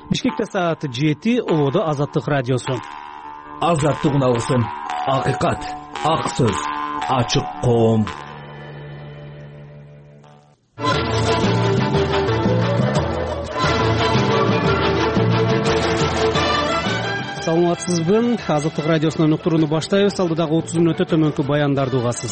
Бишкекте саат 7, Улуудо Азаттык радиосу. Азаттык үналгысын, акыйкат, ак сөз, ачык коом. Саламатсызбы? Азаттык радиосунун уктурууну баштайбыз. Алдыдагы 30 мүнөттө төмөнкү баяндарды угасыз.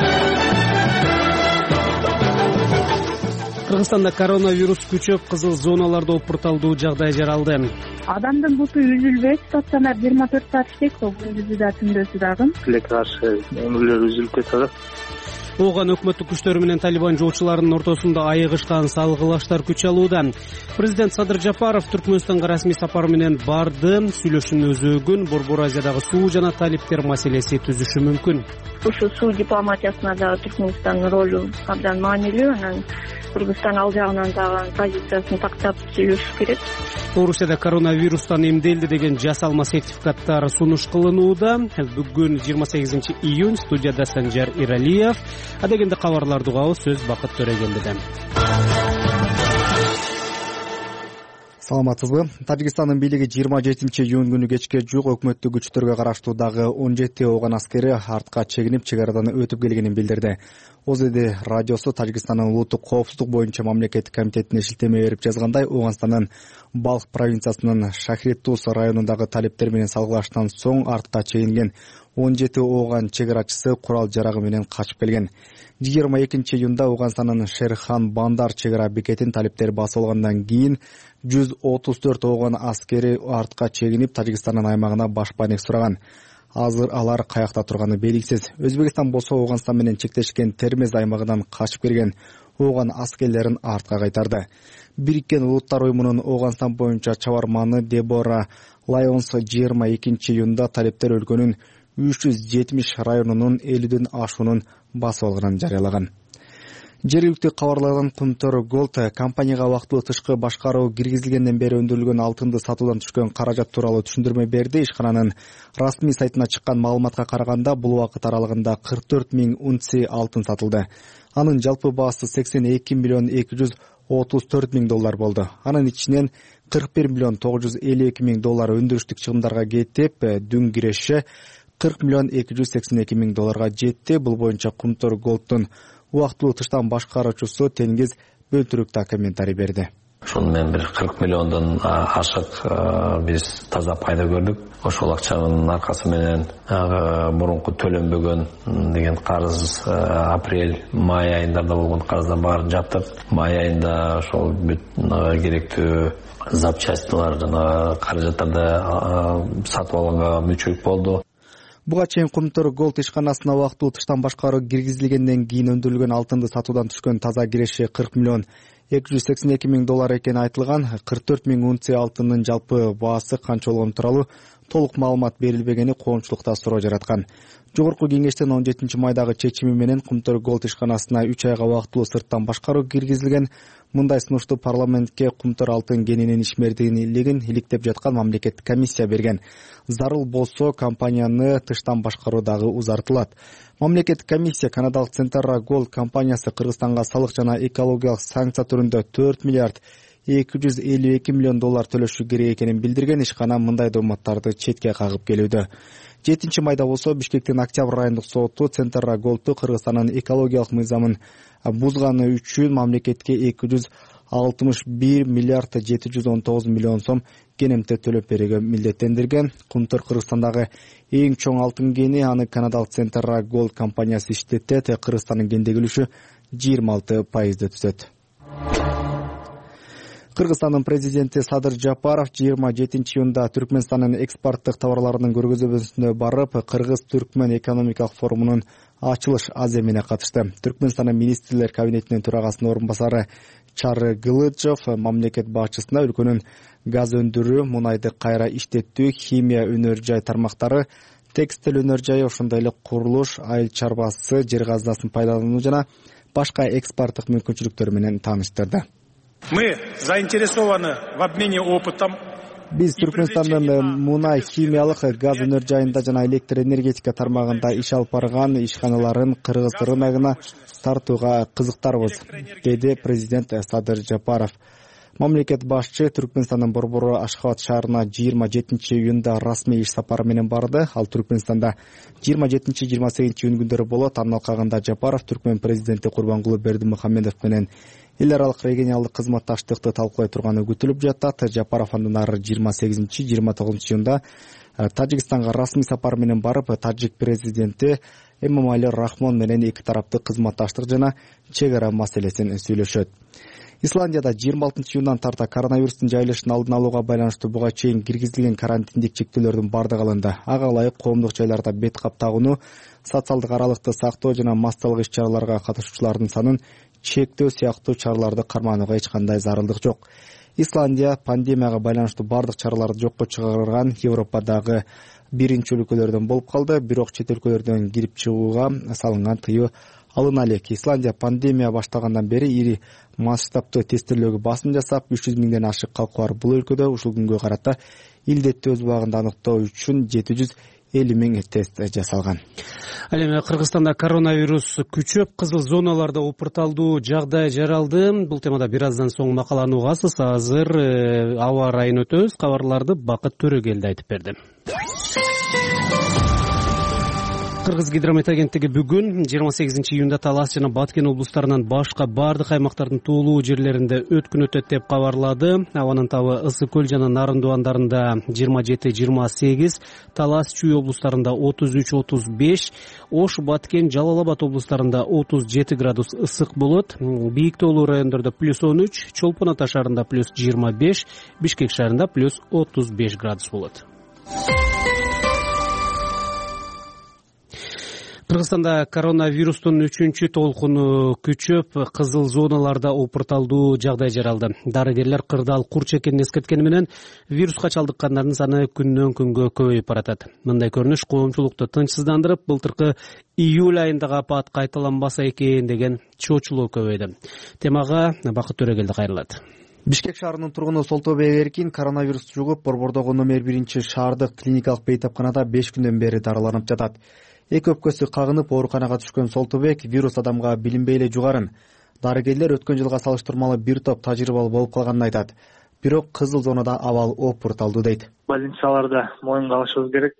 Кыргызстанда коронавирус күчөп, кызыл зоналарда опурталдуу жагдай жаралды. Адамдын буту үзүлбөйт, стационар 24 саат иштейт, күндүзү да түндүзү дагы. Тилекке каршы өмүрлөр үзүлүп кетет. Оған өкмөттүк күчтөр менен Талибан жоочуларынын ортосунда айыгышкан салгылаштар күч алууда. Президент Садыр Жапаров Түркмөнстанга расмий сапар менен барды. Сүйлөшүүнүн өзөгүн Борбор Азиядагы суу жана талиптер маселеси түзүшү мүмкүн. Ушу суу дипломатиясына да Түркмөнстандын ролу абдан маанилүү. Анан Кыргызстан ал жагынан дагы позициясын тактап сүйлөшүш керек. Орусияда коронавирустан эмделди деген жасалма сертификаттар сунуш кылынууда. Бүгүн 28 июнь студияда Санжар Иралиев. Адегенде кабарларды угабыз, сөз Бакыт Төрөгелдиде. Саламатсызбы? Тажикстандын бийлиги 27 июнь күнү кечке жук өкмөттүк күчтөргө караштуу дагы 17 ооган аскери артка чегинип чек арадан өтүп келгенин билдирди. ОЗД радиосу Тажикстандын улуттук коопсуздук боюнча мамлекеттик комитетине шилтеме берип жазгандай, Ооганстандын Балх провинциясынын Шахритуз районундагы талиптер менен салгылаштан соң артка чегинген 17 ооган чек арачысы курал жарагы менен качып келген. 22 июнда Ооганстандын Шерхан Бандар чек ара бекетин талиптер басып алгандан кийин 134 ооган аскери артка чегинип Тажикстандын аймагына башпаанек сураган. Азыр алар каякта турганы белгисиз. Өзбекстан болсо Ооганстан менен чектешкен Термез аймагынан качып келген ооган аскерлерин артка кайтарды. Бириккен Улуттар уюмунун Ооганстан боюнча чабарманы Дебора Лайонс 22 июнда талиптер өлкөнүн 370 районунун 50ден ашуунун басып алганын жарыялаган. Жергиликтүү кабарлардан Кумтөр Голд компанияга убактылуу тышкы башкаруу киргизилгенден бери өндүрүлгөн алтынды сатуудан түшкөн каражат тууралуу түшүндүрмө берди. Ишкананын расмий сайтына чыккан маалыматка караганда, бул убакыт аралыгында 44 000 унция алтын сатылды. Анын жалпы баасы 82 миллион 234 000 доллар болду. Анын ичинен 41 миллион 952 000 доллар өндүрүштүк чыгымдарга кетип, дүн киреше 40 миллион 282 000 долларга жетти. Бул боюнча Кумтөр Голдтун убактылуу тыштан башкаруучусу Тенгиз Бөлтүрүктө комментарий берди. Ошону менен бир 40 миллиондон ашык биз таза пайда көрдүк. Ошол акчанын аркасы менен мурунку төлөнбөгөн деген карыз апрель, май айындарда болгон карыздын баарын жаптык. Май айында ошол бүт керектүү запчастьлар жана каражаттарды сатып алганга мүчөлүк болду. Буга чейин Кумтөр Голд ишканасына убактылуу тыштан башкаруу киргизилгенден кийин өндүрүлгөн алтынды сатуудан түшкөн таза киреши 40 миллион 282 000 доллар экени айтылган. 44 000 унция алтындын жалпы баасы канча болгону тууралуу толук маалымат берилбегени коомчулукта суроо жараткан. Жогорку кеңештин 17 майдагы чечими менен Кумтөр Голд ишканасына 3 айга убактылуу сырттан башкаруу киргизилген. Мындай сунушту парламентке Кумтөр алтын кенинин ишмердүүлүгүн иликтеп жаткан мамлекеттик комиссия берген. Зарыл болсо компанияны тыштан башкаруу дагы узартылат. Мамлекеттик комиссия канадалык Центерра Голд компаниясы Кыргызстанга салык жана экологиялык санкция түрүндө 4 миллиард 252 миллион доллар төлөшү керек экенин билдирген. Ишкана мындай дооматтарды четке кагып келүүдө. 7 майда болсо Бишкектин Октябрь райондук соту Центерра Голдту Кыргызстандын экологиялык мыйзамын бузганы үчүн мамлекетке 261 миллиард 719 миллион сом кенемте төлөп берүүгө милдеттендирген. Кумтөр Кыргызстандагы эң чоң алтын кени, аны канадалык Центерра Голд компаниясы иштетет. Кыргызстандын кендеги үлүшү 26% түзөт. Кыргызстандын президенти Садыр Жапаров 27 июнда Түркмөнстандын экспорттук товарларынын көргөзмөсүнө барып, Кыргыз-Түркмөн экономикалык форумунун ачылыш аземине катышты. Түркмөнстандын министрлер кабинетинин төрагасынын орун басары Чары Гылыжов мамлекет башчысына өлкөнүн газ өндүрүү, мунайды кайра иштеттүү, химия өнөр жай тармактары, текстиль өнөр жайы, ошондой эле курулуш, айыл чарбасы, жер казынасын пайдалануу жана башка экспорттук мүмкүнчүлүктөр менен тааныштырды. Мы заинтересованы в обмене опытом. Биз Түркмөнстандын мунай, химиялык, газ өнөр жайында жана электр энергетика тармагында иш алып барган ишканаларын Кыргыз рыногуна тартууга кызыктарбыз, деди президент Садыр Жапаров. Мамлекет башчы Түркмөнстандын Борбору Ашхабад шаарына 27-июнда расмий иш сапары менен барды. Ал Түркмөнстанда 27-28 июнь күндөрү болот. Анын алкагында Жапаров Түркмөн президенти Курбангулы Бердимухамедов менен эл аралык регионалдык кызматташтыкты талкуулай турганы күтүлүп жатат. Жапаров андан ары 28-29 июнда Тажикстанга расмий сапар менен барып, тажик президенти Эмомали Рахмон менен эки тараптык кызматташтык жана чек ара маселесин сүйлөшөт. Исландияда 26-июндан тарта коронавирустун жайылышын алдын алууга байланыштуу буга чейин киргизилген карантиндик чектөөлөрдүн бардыгы алынды. Ага ылайык коомдук жайларда бет кап тагууну, социалдык аралыкты сактоо жана массалык иш-чараларга катышуучулардын санын чектөө сыяктуу чараларды карманууга эч кандай зарылдык жок. Исландия пандемияга байланыштуу бардык чараларды жокко чыгарган Европадагы биринчи өлкөлөрдөн болуп калды. Бирок чет өлкөлөрдөн кирип чыгууга салынган тыюу алына элек. Исландия пандемия баштагандан бери ири масштабтуу тестирлөөгө басым жасап, 300 миңден ашык калку бар бул өлкөдө ушул күнгө карата илдетти өз убагында аныктоо үчүн 750 миң тест жасалган. Ал эми Кыргызстанда коронавирус күчөп, кызыл зоналарда опурталдуу жагдай жаралды. Бул темада бир аздан соң макаланы угасыз. Азыр аба ырайын өтөбүз. Кабарларды Бакыт Төрөгелди айтып берди. Кыргыз гидромет агенттиги бүгүн 28-июнда Талас жана Баткен облустарынан башка бардык аймактардын туулуу жерлеринде өткүн өтөт деп кабарлады. Абанын табы Ысык көл жана Нарын дубандарында 27-28, Талас Чүй облустарында 33-35, Ош, Баткен, Жалал Абад облустарында 37 градус ысык болот. Бийик тоолуу райондордо +13, Чолпон Ата шаарында +25, Бишкек шаарында +35 градус болот. Кыргызстанда коронавирустун 3-чү толкуну күчөп, кызыл зоналарда опурталдуу жагдай жаралды. Дарыгерлер кырдаал курч экенин эскерткени менен вируска чалдыккандардын саны күндөн күнгө көбөйүп баратат. Мындай көрүнүш коомчулукту тынчсыздандырып, былтыркы июль айындагы апат кайталанбаса экен деген чоочулоо көбөйдү. Темага Бакыт Төрөгелди кайрылат. Бишкек шаарынын тургуну Солтобек Эркин коронавирус жугуп, Борбордогу номер 1 шаардык клиникалык бейтапканада 5 күндөн бери дарыланып жатат. Эки өпкөсү кагынып ооруканага түшкөн Солтобек вирус адамга билинбей эле жугарын. Дарыгерлер өткөн жылга салыштырмалуу бир топ тажрыйбалуу болуп калганын айтат. Бирок кызыл зонада абал опурталдуу дейт. Больницаларда моюнга алышыбыз керек.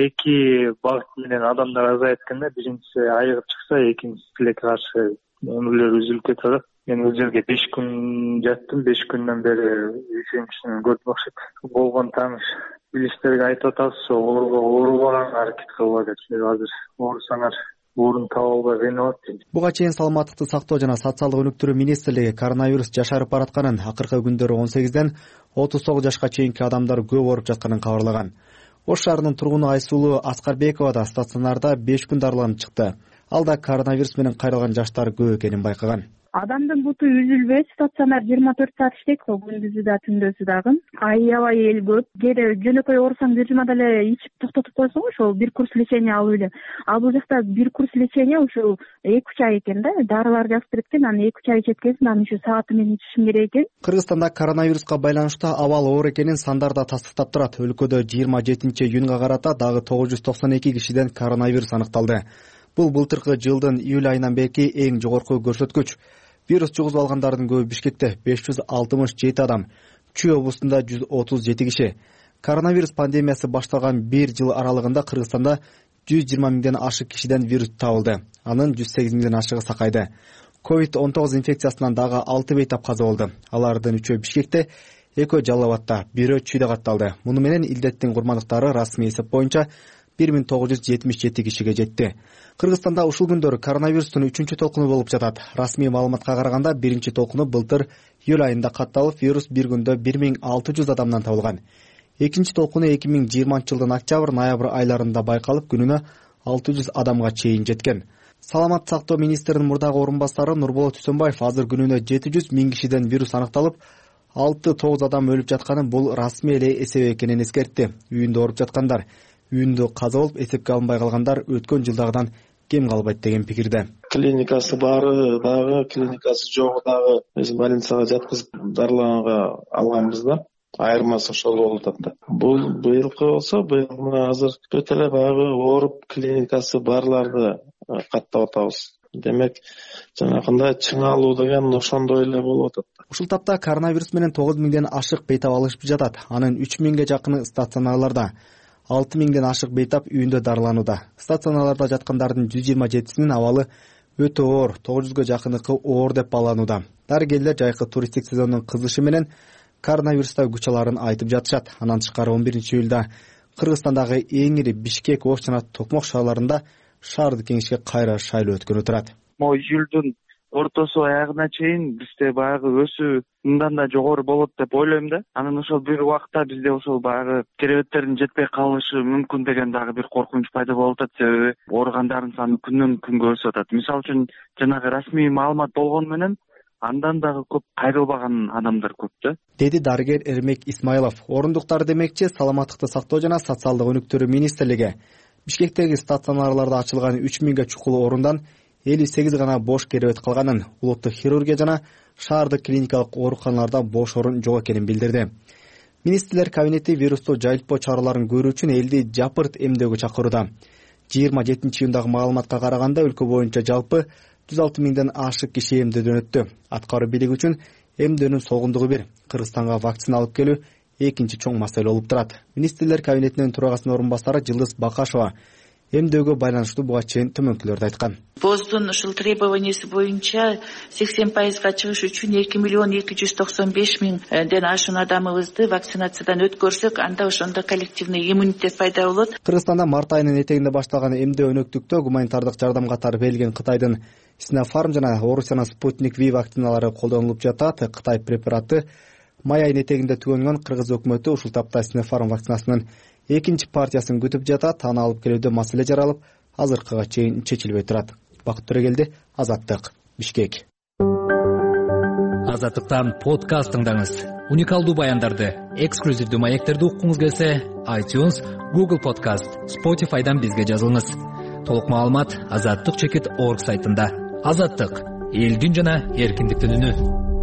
Эки багыт менен адамдар азайып эткенде, биринчиси айыгып чыкса, экинчиси тилекке каршы өмүрлөр үзүлүп кетип атат. Мен бул жерге 5 күн жаттым, 5 күндөн бери үйсөңчүсүн көрдүм окшойт. Болгон тааныш билиштерге айтып атабыз, оорубаганга аракет кылып атат. Азыр оорусаңар орун таба албай кыйналат дейт. Буга чейин саламаттыкты сактоо жана социалдык өнүктүрүү министрлиги коронавирус жашарып баратканын, акыркы күндөрү 18ден 39 жашка чейинки адамдар көп ооруп жатканын кабарлаган. Ош шаарынын тургуну Айсулуу Аскарбекова да стационарда 5 күн дарыланып чыкты. Ал да коронавирус менен кайрылган жаштар көп экенин байкаган. Адамдын буту үзүлбөйт, стационар 24 саат иштейт го, күндүзү да түндөсү дагы. Аябай эл көп. Кээде жөнөкөй оорусаң бир жумада эле ичип токтотуп койсоң, ошол бир курс лечение алып эле. Ал бул жакта бир курс лечение ушул 2-3 ай экен да, дарылар жазып берет, аны 2-3 ай ичеткенсиң, анан ушул сааты менен ичишиң керек экен. Кыргызстанда коронавируска байланыштуу абал оор экенин сандар да тастыктап турат. Өлкөдө 27-июнга карата дагы 992 кишиден коронавирус аныкталды. Бул былтыркы жылдын июль айынан берки эң жогорку көрсөткүч. Вирус жугузуп алгандардын көбү Бишкекте 567 адам, Чүй облусунда 137 киши. Коронавирус пандемиясы башталган бир жыл аралыгында Кыргызстанда 120 миңден ашык кишиден вирус табылды. Анын 108 миңден ашыгы Сакайда. COVID-19 инфекциясынан дагы 6 бейтап каза болду. Алардын 3-өө Бишкекте, 2-өө Жалал Абадта, 1-өө Чүйдө катталды. Муну менен илдеттин курмандыктары расмий эсеп боюнча 1977 кишиге жетти. Кыргызстанда ушул күндөрү коронавирустун 3-чү толкуну болуп жатат. Расмий маалыматка караганда биринчи толкуну былтыр июль айында катталып, вирус бир күндө 1600 адамдан табылган. Экинчи толкуну 2020 жылдын октябрь-ноябрь айларында байкалып, күнүнө 600 адамга чейин жеткен. Саламат сактоо министринин мурдагы орун басары Нурболот Үсөнбаев азыр күнүнө 700 миң кишиден вирус аныкталып, 6-9 адам өлүп жатканын бул расмий эле эсеп экенин эскертти. Үйүндө ооруп жаткандар, үйүндө каза болуп эсепке алынбай калгандар өткөн жылдагыдан кем калбайт деген пикирде. Клиникасы бары дагы, клиникасы жогу дагы биз больницага жаткызып дарылаганга алганбыз да. Айырмасы ошол болуп атат да. Бул быйылкы болсо, быйыл азыр өтө эле баягы ооруп клиникасы барларды каттап атабыз. демек жанагындай чыңалуу деген ошондой эле болуп атат. Ушул тапта коронавирус менен 9 миңден ашык бейтап алышып жатат. Анын 3 миңге жакыны стационарларда, 6 миңден ашык бейтап үйүндө дарыланууда. Стационарларда жаткандардын 127синин абалы өтө оор, 900гө жакыныкы оор деп бааланууда. Дарыгерлер жайкы туристтик сезондун кызышы менен коронавируста күч аларын айтып жатышат. Анан тышкары 11-июлда Кыргызстандагы эң ири Бишкек, Ош жана Токмок шаарларында шаардык кеңешке кайра шайлоо өткөнү турат. Могу июлдун ортосу аягына чейин бизде баягы өсүү мындан да жогору болот деп ойлойм да. Анан ошол бир убакта бизде ошол баягы керебеттердин жетпей калышы мүмкүн деген дагы бир коркунуч пайда болуп атат. Себеби ооругандардын саны күндөн күнгө өсүп атат. Мисалы үчүн жанагы расмий маалымат болгону менен андан дагы көп кайрылбаган адамдар көп да, деди дарыгер Эрмек Исмайлов. Орундуктар демекчи Саламаттыкты сактоо жана социалдык өнүктүрүү министрлиги Бишкектеги стационарларда ачылган 3 миңге чукул орундан 58 гана бош керебет калганын, улуттук хирургия жана шаардык клиникалык ооруканаларда бош орун жок экенин билдирди. Министрлер кабинети вирусту жайылтпоо чараларын көрүү үчүн элди жапырт эмдөөгө чакырууда. 27-июндагы маалыматка караганда өлкө боюнча жалпы 106 миңден ашык киши эмдөөдөн өттү. Аткаруу бийлиги үчүн эмдөөнүн согундугу бир. Кыргызстанга вакцина алып келүү экинчи чоң маселе болуп турат. Министрлер кабинетинин төрагасынын орун басары Жылдыз Бакашева эмдөөгө байланыштуу буга чейин төмөнкүлөрдү айткан. ВОЗдун ушул требованиясы боюнча 80%га чыгыш үчүн 2,295,000ден ашуун адамыбызды вакцинациядан өткөрсөк, анда ошондо коллективный иммунитет пайда болот. Кыргызстанда март айынын этегинде башталган эмдөө өнөктүктө гуманитардык жардам катары берилген Кытайдын Sinopharm жана Орусиянын Sputnik V вакциналары колдонулуп жатат. Кытай препараты май айынын этегинде түгөнгөн. Кыргыз өкмөтү ушул тапта Sinopharm вакцинасынын экинчи партиясын күтүп жатат. Аны алып келүүдө маселе жаралып, азыркыга чейин чечилбей турат. Бакыт Төрөгелди, Азаттык, Бишкек. Азаттыктан подкаст тыңдаңыз. Уникалдуу баяндарды, эксклюзивдүү маектерди уккуңуз келсе, iTunes, Google Podcast, Spotify'дан бизге жазылыңыз. Толук маалымат azattyk.org сайтында. Азаттык, элдин жана эркиндиктин үнү.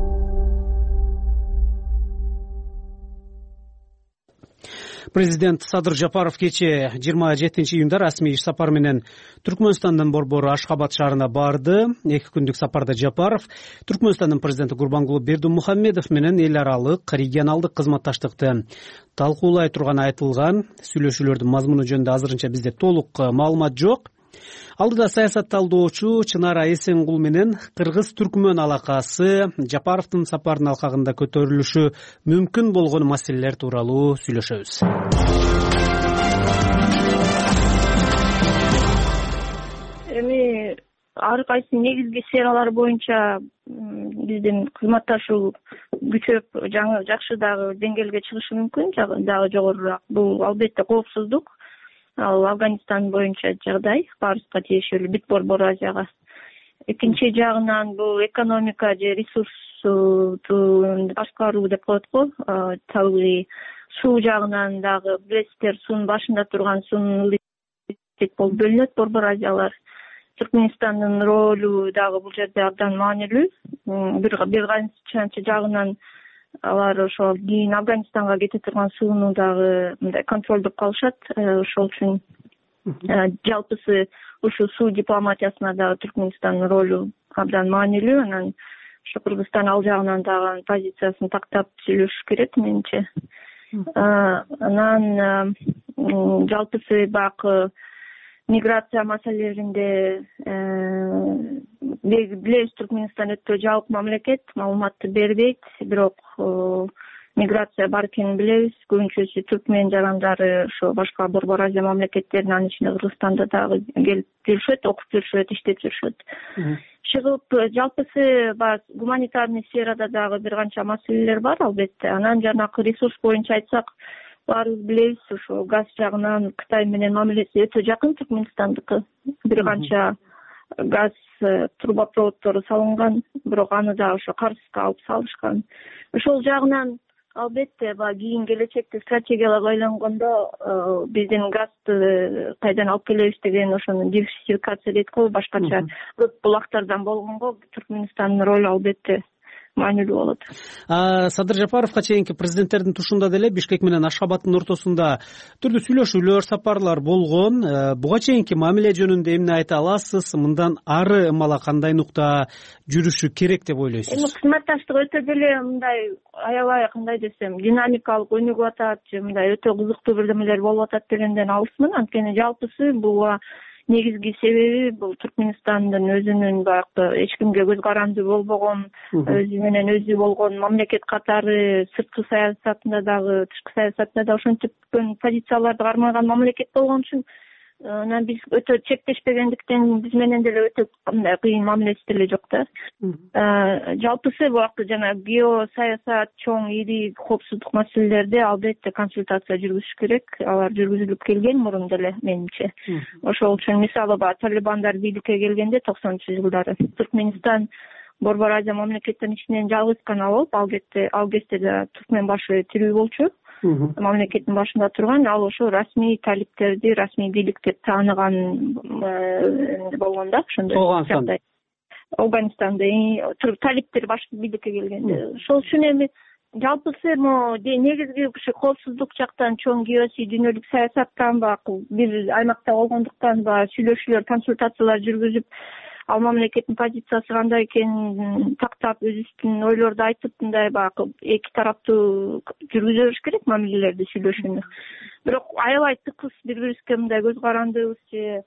Президент Садыр Жапаров кече 27-июнда расмий иш сапар менен Түркмөнстандын борбору Ашхабад шаарына барды. 2 күндүк сапарда Жапаров Түркмөнстандын президенти Гурбангулы Бердимухамедов менен эл аралык регионалдык кызматташтыкты талкуулай турганы айтылган. Сүйлөшүүлөрдүн мазмуну жөнүндө азырынча бизде толук маалымат жок. Алдыда саясатталдоочу Чынара Эсенгул менен Кыргыз-Түркмөн алакасы Жапаровдун сапарынын алкагында көтөрүлүшү мүмкүн болгон маселелер тууралуу сүйлөшөбүз. Эми ар кайсы негизги сфералар боюнча биздин кызматташуу күчөп, жакшы дагы деңгээлге чыгышы мүмкүн, дагы жогорураак. Бул албетте коопсуздук. Ал Афганистан боюнча жагдай, Парижга тиешелүү бүт борбор Азияга. Экинчи жагынан бул экономика же ресурсту башкаруу деп коет го. Табигый суу жагынан дагы билесиздер, суунун башында турган суунун болуп бөлүнөт борбор Азиялар. Түркмөнстандын ролу дагы бул жерде абдан маанилүү. Бир канча жагынан алар ошол кийин Афганистанга кете турган сууну дагы мындай контролдоп калышат. Ошол үчүн жалпысы ушул суу дипломатиясына дагы Түркмөнстандын ролу абдан маанилүү. Анан ошо Кыргызстан ал жагынан дагы позициясын тактап сүйлөшүш керек менимче. Анан жалпысы баягы миграция маселелеринде билебиз, Түркмөнстан өтө жабык мамлекет, маалыматты бербейт, бирок миграция бар экенин билебиз. Көбүнчөсү түркмен жарандары ошо башка борбор Азия мамлекеттеринин, анын ичинде Кыргызстанда дагы келип жүрүшөт, окуп жүрүшөт, иштеп жүрүшөт. Чыгып жалпысы гуманитарный сферада дагы бир канча маселелер бар албетте. Анан жанагы ресурс боюнча айтсак, баарыбыз билебиз, ошо газ жагынан Кытай менен мамилеси өтө жакын Түркмөнстандыкы. Бир канча газ трубопроводдору салынган, бирок аны да ошо Карсыска алып салышкан. Ошол жагынан албетте кийин келечекте стратегиялар ойлонгондо биздин газды кайдан алып келебиз деген ошону диверсификация дейт го, башкача булактардан болгонго Түркмөнстандын ролу албетте маанилүү болот. Садыр Жапаровго чейинки президенттердин тушунда деле Бишкек менен Ашхабадтын ортосунда түрдүү сүйлөшүүлөр, сапарлар болгон. Буга чейинки мамиле жөнүндө эмне айта аласыз? Мындан ары ымала кандай нукта жүрүшү керек деп ойлойсуз? Кызматташтык өтө деле мындай аябай кандай десем динамикалык өнүгүп атат же мындай өтө кызыктуу бирдемелер болуп атат дегенден алысмын. Анткени жалпысы буга негизги себеби бул Түркмөнстандын өзүнүн баягы эч кимге көз каранды болбогон, өзү менен өзү болгон мамлекет катары сырткы саясатында дагы, тышкы саясатында да ошентип позицияларды кармаган мамлекет болгон үчүн анан биз өтө чектешпегендиктен биз менен деле өтө мындай кыйын мамилеси деле жок да. Жалпысы бул жана геосаясат, чоң ири коопсуздук маселелерде албетте консультация жүргүзүш керек. Алар жүргүзүлүп келген мурун деле менимче. Ошол үчүн мисалы талибандар бийликке келгенде 90-жылдары Түркмөнстан Борбор Азия мамлекеттеринин ичинен жалгыз гана болуп, ал кезде да түркмөн башы тирүү болчу. Мамлекеттин башында турган, ал ошо расмий талиптерди, расмий бийлик деп тааныган болгон да, ошондой. Афганистанда талиптер башкы бийликке келгенде. Ошол үчүн эми жалпысы негизги ушу коопсуздук жактан чоң геосий дүйнөлүк саясаттан бир аймакта болгондуктан сүйлөшүүлөр, консультациялар жүргүзүп, ал мамлекеттин позициясы кандай экенин тактап, өзүбүздүн ойлорду айтып, мындай эки тараптуу жүргүзө бериш керек мамилелерди, сүйлөшүүнү. Бирок аябай тыкыз бири-бирибизге мындай көз карандыбыз же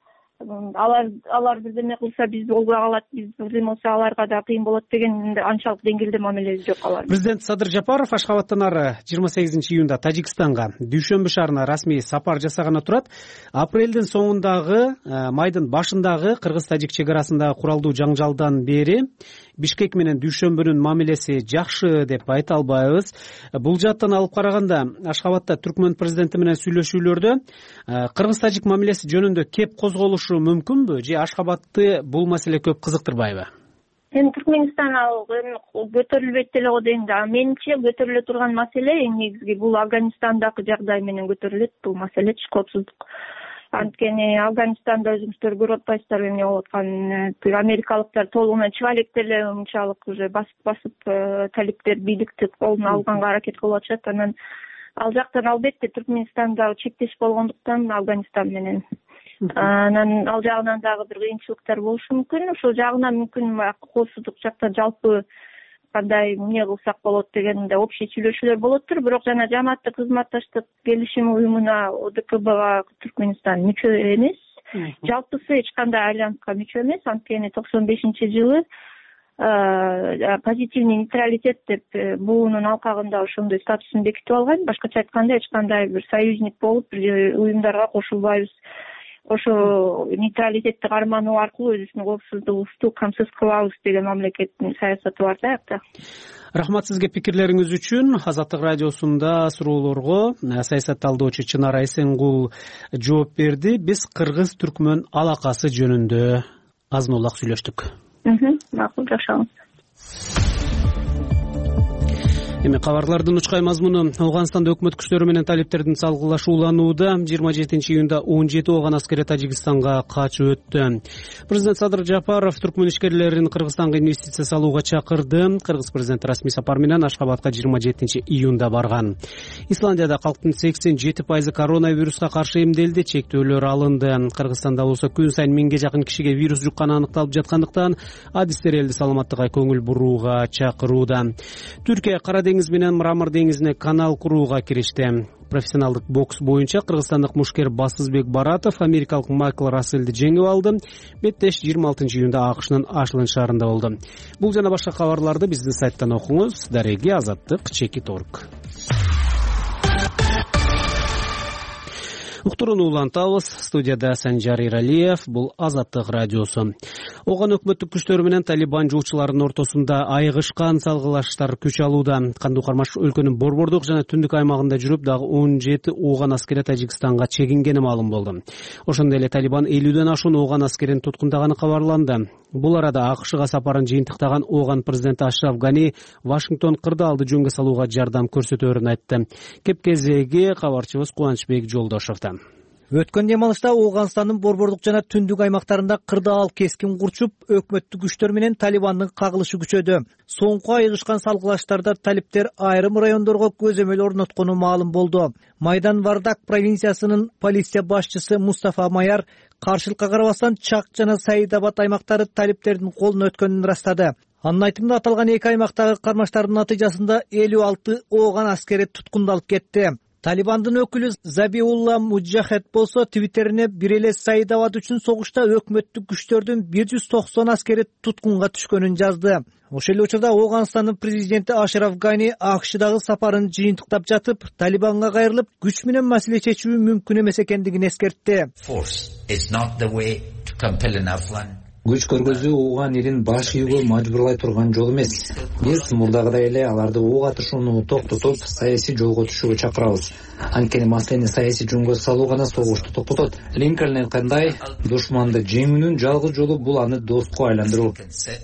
алар бирдеме кылса биз болбой калат, биз бирдеме болсо аларга да кыйын болот деген анчалык деңгээлде мамилеси жок алар. Президент Садыр Жапаров Ашхабадтан ары 28-июнда Тажикстанга, Дүйшөмбү шаарына расмий сапар жасаганы турат. Апрелдин соңундагы, майдын башындагы кыргыз-тажик чек арасындагы куралдуу жаңжалдан бери Бишкек менен Дүйшөмбүнүн мамилеси жакшы деп айта албайбыз. Бул жаттан алып караганда Ашхабадта Түркмөн президенти менен сүйлөшүүлөрдө кыргыз-тажик мамилеси жөнүндө кеп козголушу мүмкүнбү же Ашхабадты бул маселе көп кызыктырбайбы? Эми Түркмөнстан ал көтөрүлбөйт деле го дейм да. Менимче көтөрүлө турган маселе эң негизги бул Афганистандагы жагдай менен көтөрүлөт бул маселе, коопсуздук. Анткени Афганистанда өзүңүздөр көрүп атпайсыздар эмне болуп атканын. Америкалыктар толугунан чыга элек деле унчалык уже басып талиптер бийликти колуна алганга аракет кылып атышат. Анан ал жактан албетте Түркмөнстанда чектеш болгондуктан Афганистан менен. Анан ал жагынан дагы бир кыйынчылыктар болушу мүмкүн. Ошол жагынан мүмкүн коопсуздук жактан жалпы кандай эмне кылсак болот дегенде общий сүйлөшүүлөр болоттур. Бирок жана жамааттык кызматташтык келишими уюмуна ОДКБга Түркмөнстан мүчө эмес. Жалпысы эч кандай альянска мүчө эмес. Анткени 95-жылы позитивный нейтралитет деп буунун алкагында ошондой статусун бекитип алган. Башкача айтканда эч кандай бир союзник болуп бир уюмдарга кошулбайбыз. Ошо нейтралитетти кармануу аркылуу өзүбүздүн коопсуздугубузду камсыз кылабыз деген мамлекеттин саясаты бар да. Рахмат сизге пикирлериңиз үчүн. Азаттык радиосунда суроолорго саясатталдоочу Чынара Эсенгул жооп берди. Биз кыргыз-түркмөн алакасы жөнүндө азын улак сүйлөштүк. Макул, жакшы. Эми кабарлардын учкай мазмуну: Афганистанда өкмөт күчтөрү менен талиптердин салгылашууланууда 27-июнда 17 Афган аскери Тажикстанга качып өттү. Президент Садыр Жапаров түркмөн ишкерлерин Кыргызстанга инвестиция салууга чакырды. Кыргыз президенти расмий сапар менен Ашхабадка 27-июнда барган. Исландияда калктын 87% коронавируска каршы эмделди, чектөөлөр алынды. Кыргызстанда болсо күн сайын 1000ге жакын кишиге вирус жукканы аныкталып жаткандыктан адистер элди саламаттыкка көңүл бурууга чакырууда. Түркия Кара деңиз менен Мрамор деңизине канал курууга киришти. Профессионалдык бокс боюнча кыргызстандык мушкер Басызбек Баратов америкалык Майкл Расселди жеңип алды. Беттеш 26-июнда АКШнын Ашланд шаарында болду. Бул жана башка кабарларды биздин сайттан окуңуз. Дареги Азаттык.org. Уктурууну улантабыз. Студияда Санжар Иралиев. Бул Азаттык радиосу. Оган өкмөттүк күчтөр менен Талибан жуучуларынын ортосунда айыгышкан салгылаштар күч алууда. Кандуу Кармаш өлкөнүн борбордук жана түндүк аймагында жүрүп, дагы 17 Оган аскери Тажикстанга чегингени маалым болду. Ошондой эле Талибан 50ден ашуун Оган аскерин туткундаганы кабарланды. Бул арада АКШга сапарын жыйынтыктаган Оган президенти Ашраф Гани Вашингтон кырдаалды жөнгө салууга жардам көрсөтөөрүн айтты. Кеп кезеги кабарчыбыз Кубанычбек Жолдошовдо. Өткөн демалышта Ооганстандын борбордук жана түндүк аймактарында кырдаал кескин курчуп, өкмөттүк күчтөр менен Талибандын кагылышы күчөдү. Соңку айыгышкан салгылаштарда талиптер айрым райондорго көзөмөл орноткону маалым болду. Майдан Вардак провинциясынын полиция башчысы Мустафа Маяр каршылыкка карабастан Чак жана Саидабад аймактары талиптердин колуна өткөнүн ырастады. Анын айтымында аталган эки аймактагы кармаштардын натыйжасында 56 Ооган аскери туткундалып кетти. Талибандын өкүлү Забиулла Муджахед болсо Твиттерине бир эле Саидабад үчүн согушта өкмөттүк күчтөрдүн 190 аскери туткунга түшкөнүн жазды. Ошол эле учурда Ооганстандын президенти Ашраф Гани АКШдагы сапарын жыйынтыктап жатып, Талибанга кайрылып, күч менен маселе чечүү мүмкүн эмес экендигин эскертти. Күч көргөзүү Ооган элин баш ийүүгө мажбурлай турган жол эмес. Биз мурдагыдай эле аларды ок атышууну токтотуп, саясий жолго түшүүгө чакырабыз. Анткени маселени саясий жөнгө салуу гана согушту токтотот. Линкольн айткандай, душманды жеңүүнүн жалгыз жолу бул аны доско айландыруу.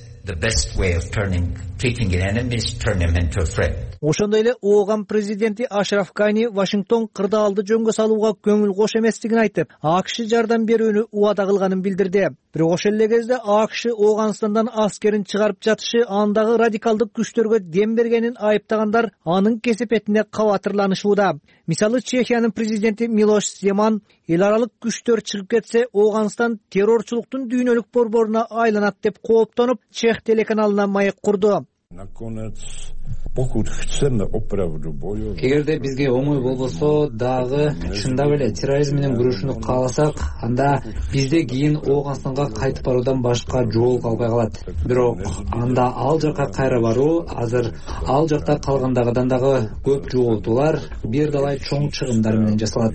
Ошондой эле Ооган президенти Ашраф Гани Вашингтон кырдаалды жөнгө салууга көңүл кош эместигин айтып, АКШ жардам берүүнү убада кылганын билдирди. Бирок ошол эле кезде АКШ Ооганстандан аскерин чыгарып жатышы андагы радикалдык күчтөргө дем бергенин айыптагандар анын кесепетине кабатырланышууда. Мисалы, Чехиянын президенти Милош Земан эл аралык күчтөр чыгып кетсе, Ооганстан террорчулуктун дүйнөлүк борборуна айланат деп кооптонуп, Чех телеканалына маек курду. Эгерде бизге оңой болбосо дагы чындап эле терроризм менен күрөшүүнү кааласак, анда бизде кийин Ооганстанга кайтып баруудан башка жол калбай калат. Бирок анда ал жакка кайра баруу, азыр ал жакта калгандагыдан дагы көп жоготуулар, бир далай чоң чыгымдар менен жасалат.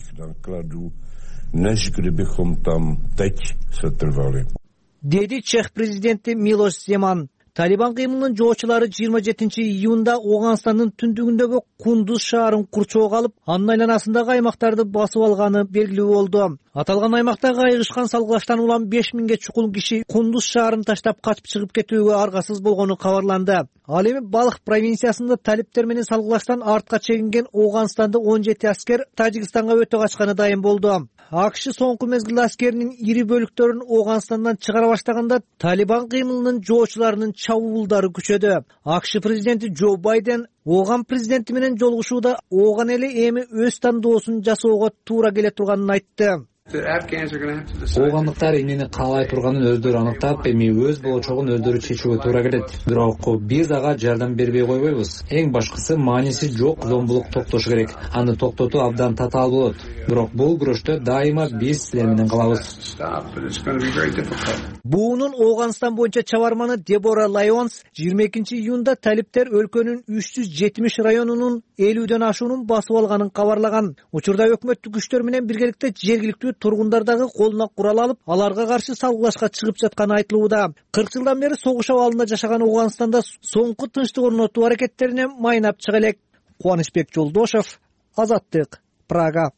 Деди Чех президенти Милош Земан. Талибан кыймылынын жоочулары 27 июнда Ооганстандын түндүгүндөгү Кундуз шаарын курчоого алып, анын айланасындагы аймактарды басып алганы белгилүү болду. Аталган аймактагы айыгышкан салгылаштан улам 5000ге чукул киши Кундуз шаарын таштап качып чыгып кетүүгө аргасыз болгону кабарланды. Ал эми Балх провинциясында талиптер менен салгылаштан артка чегинген Ооганстандык 17 аскер Тажикстанга өтө качканы дайым болду. АКШ соңку мезгилде аскеринин ири бөлүктөрүн Ооганстандан чыгара баштаганда Талибан кыймылынын жоочуларынын чабуулдары күчөдү. АКШ президенти Джо Байден Ооган президенти менен жолугушууда Ооган эли эми өз тандоосун жасоого туура келе турганын айтты. Оогандыктар эмнени каалай турганын өздөрү аныктап, эми өз болочогун өздөрү чечүүгө туура келет. Бирок биз ага жардам бербей койбойбуз. Эң башкысы мааниси жок зомбулук токтошу керек. Аны токтотуу абдан татаал болот. Бирок бул күрөштө дайыма биз силер менен калабыз. Буунун Ооганстан боюнча чабарманы Дебора Лайонс 22 июнда талиптер өлкөнүн 370 районунун 50дөн ашуунун басып алганын кабарлаган. Учурда өкмөттүк күчтөр менен биргеликте жергиликтүү тургундардагы колуна курал алып, аларга каршы салгылашка чыгып жатканы айтылууда. 40 жылдан бери согуш абалында жашаган Ооганстанда соңку тынчтык орнотуу аракеттерине майнап чыга элек. Кубанычбек Жолдошев, Азаттык, Прага.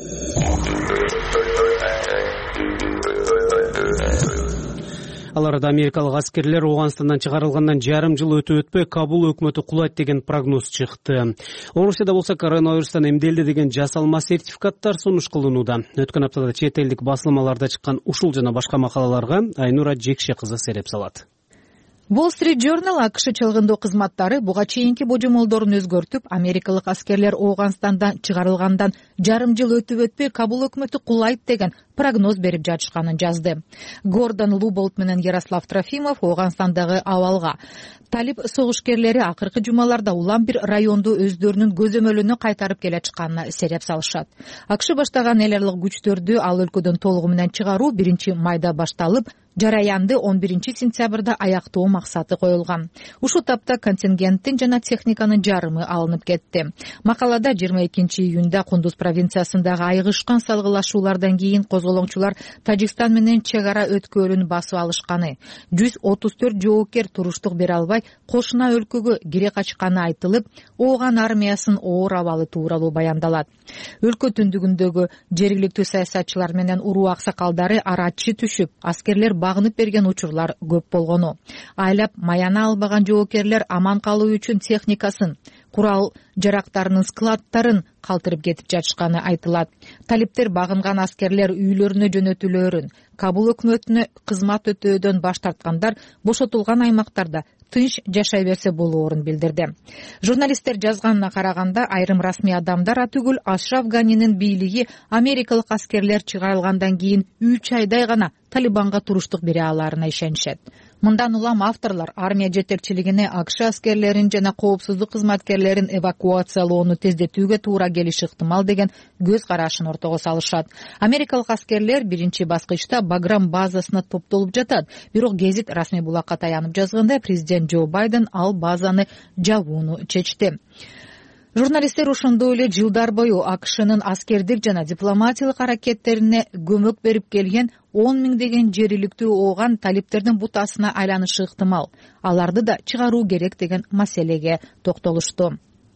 Ал арада америкалык аскерлер Ооганстандан чыгарылгандан жарым жыл өтө-өтпөй Кабул өкмөтү кулайт деген прогноз чыкты. Орусияда болсо коронавирустан эмделди деген жасалма сертификаттар сунуш кылынууда. Өткөн аптада чет элдик басылмаларда чыккан ушул жана башка макалаларга Айнура Жекше кызы сереп салат. Wall Street Journal АКШ чалгындоо кызматтары буга чейинки божомолдорун өзгөртүп, америкалык аскерлер Ооганстандан чыгарылгандан жарым жыл өтүп-өтпөй Кабул өкмөтү кулайт деген прогноз берип жатышканын жазды. Гордон Луболт менен Ярослав Трофимов Ооганстандагы абалга талип согушкерлери акыркы жумаларда улам бир районду өздөрүнүн көзөмөлүнө кайтарып келе жатканына сереп салышат. АКШ баштаган эл аралык күчтөрдү ал өлкөдөн толугу менен чыгаруу 1-майда башталып, жараянды 11-сентябрда аяктоо максаты коюлган. Ушул тапта контингенттин жана техниканын жарымы алынып кетти. Макалада 22 июнда Кундуз провинциясындагы айыгышкан салгылашуулардан кийин козголоңчулар Тажикстан менен чек ара өткөрүн басып алышканы, 134 жоокер туруштук бере албай кошуна өлкөгө кире качканы айтылып, Ооган армиясынын оор абалы тууралуу баяндалат. Өлкө түндүгүндөгү жергиликтүү саясатчылар менен уруу аксакалдары арачы түшүп, аскерлер багынып берген учурлар көп болгону. Айлап маяна албаган жоокерлер аман калуу үчүн техникасын, курал жарактарынын складдарын калтырып кетип жатышканы айтылат. Талиптер багынган аскерлер үйлөрүнө жөнөтүлөрүн, Кабул өкмөтүнө кызмат өтөөдөн баш тарткандар бошотулган аймактарда тынч жашай берсе болоорун билдирди. Журналисттер жазганына караганда, айрым расмий адамдар Атүгүл Ашраф Ганинин бийлиги америкалык аскерлер чыгарылгандан кийин 3 айдай гана Талибанга туруштук бере аларына ишенишет. Мындан улам авторлор армия жетекчилигине АКШ аскерлерин жана коопсуздук кызматкерлерин эвакуациялоону тездетүүгө туура келиши ыктымал деген көз карашын ортого салышат. Америкалык аскерлер биринчи баскычта Баграм базасына топтолуп жатат. Бирок гезит расмий булакка таянып жазганда президент Джо Байден ал базаны жабууну чечти. Журналисттер ошондой эле жылдар бою АКШнын аскердик жана дипломатиялык аракеттерине көмөк берип келген 10 миңдеген жериликтүү ооган талиптердин бутасына айланышы ыктымал. Аларды да чыгаруу керек деген маселеге токтолушту.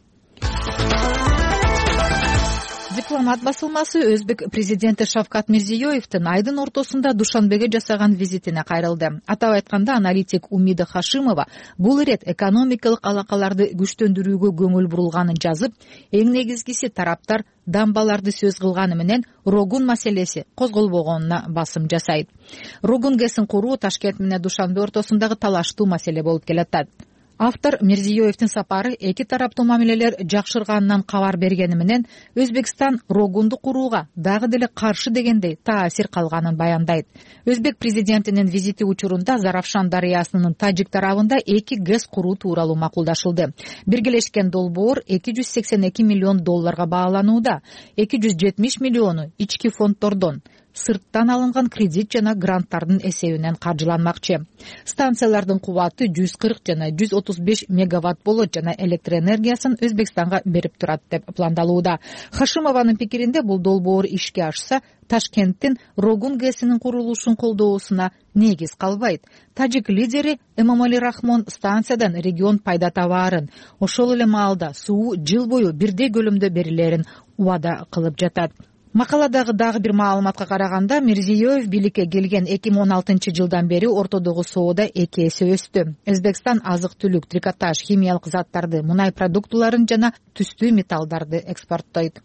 Дипломат басылмасы өзбек президенти Шавкат Мирзиёевдин айдын ортосунда Душанбеге жасаган визитине кайрылды. Атап айтканда, аналитик Умида Хашимова бул ирет экономикалык алакаларды күчтөндүрүүгө көңүл бурулганын жазып, эң негизгиси тараптар дамбаларды сөз кылганы менен Рогун маселеси козголбогонуна басым жасайт. Рогун ГЭСин куруу Ташкент менен Душанбе ортосундагы талаштуу маселе болуп келатат. Автор Мирзиёевдин сапары эки тараптуу мамилелер жакшырганынан кабар бергени менен Өзбекстан Рогунду курууга дагы деле каршы дегендей таасир калганын баяндайт. Өзбек президентинин визити учурунда Заравшан дарыясынын тажик тарабында 2 ГЭС куруу тууралуу макулдашылды. Биргелешкен долбоор $282 миллион бааланууда, 270 миллиону ички фонддордон, сырттан алынган кредит жана гранттардын эсебинен каржыланмакчы. Станциялардын кубаты 140 жана 135 мегаватт болот жана электр энергиясын Өзбекстанга берип турат деп пландалууда. Хашимованын пикиринде бул долбоор ишке ашса, Ташкенттин Рогун ГЭСинин курулушун колдоосуна негиз калбайт. Тажик лидери Эмомали Рахмон станциядан регион пайда табаарын, ошол эле маалда суу жыл бою бирдей көлөмдө берилерин убада кылып жатат. Макаладагы дагы бир маалыматка караганда, Мирзиёев бийликке келген 2016 жылдан бери ортодогу соода 2 эсе өстү. Өзбекстан азык-түлүк, трикотаж, химиялык заттарды, мунай продуктуларын жана түстүү металлдарды экспорттойт.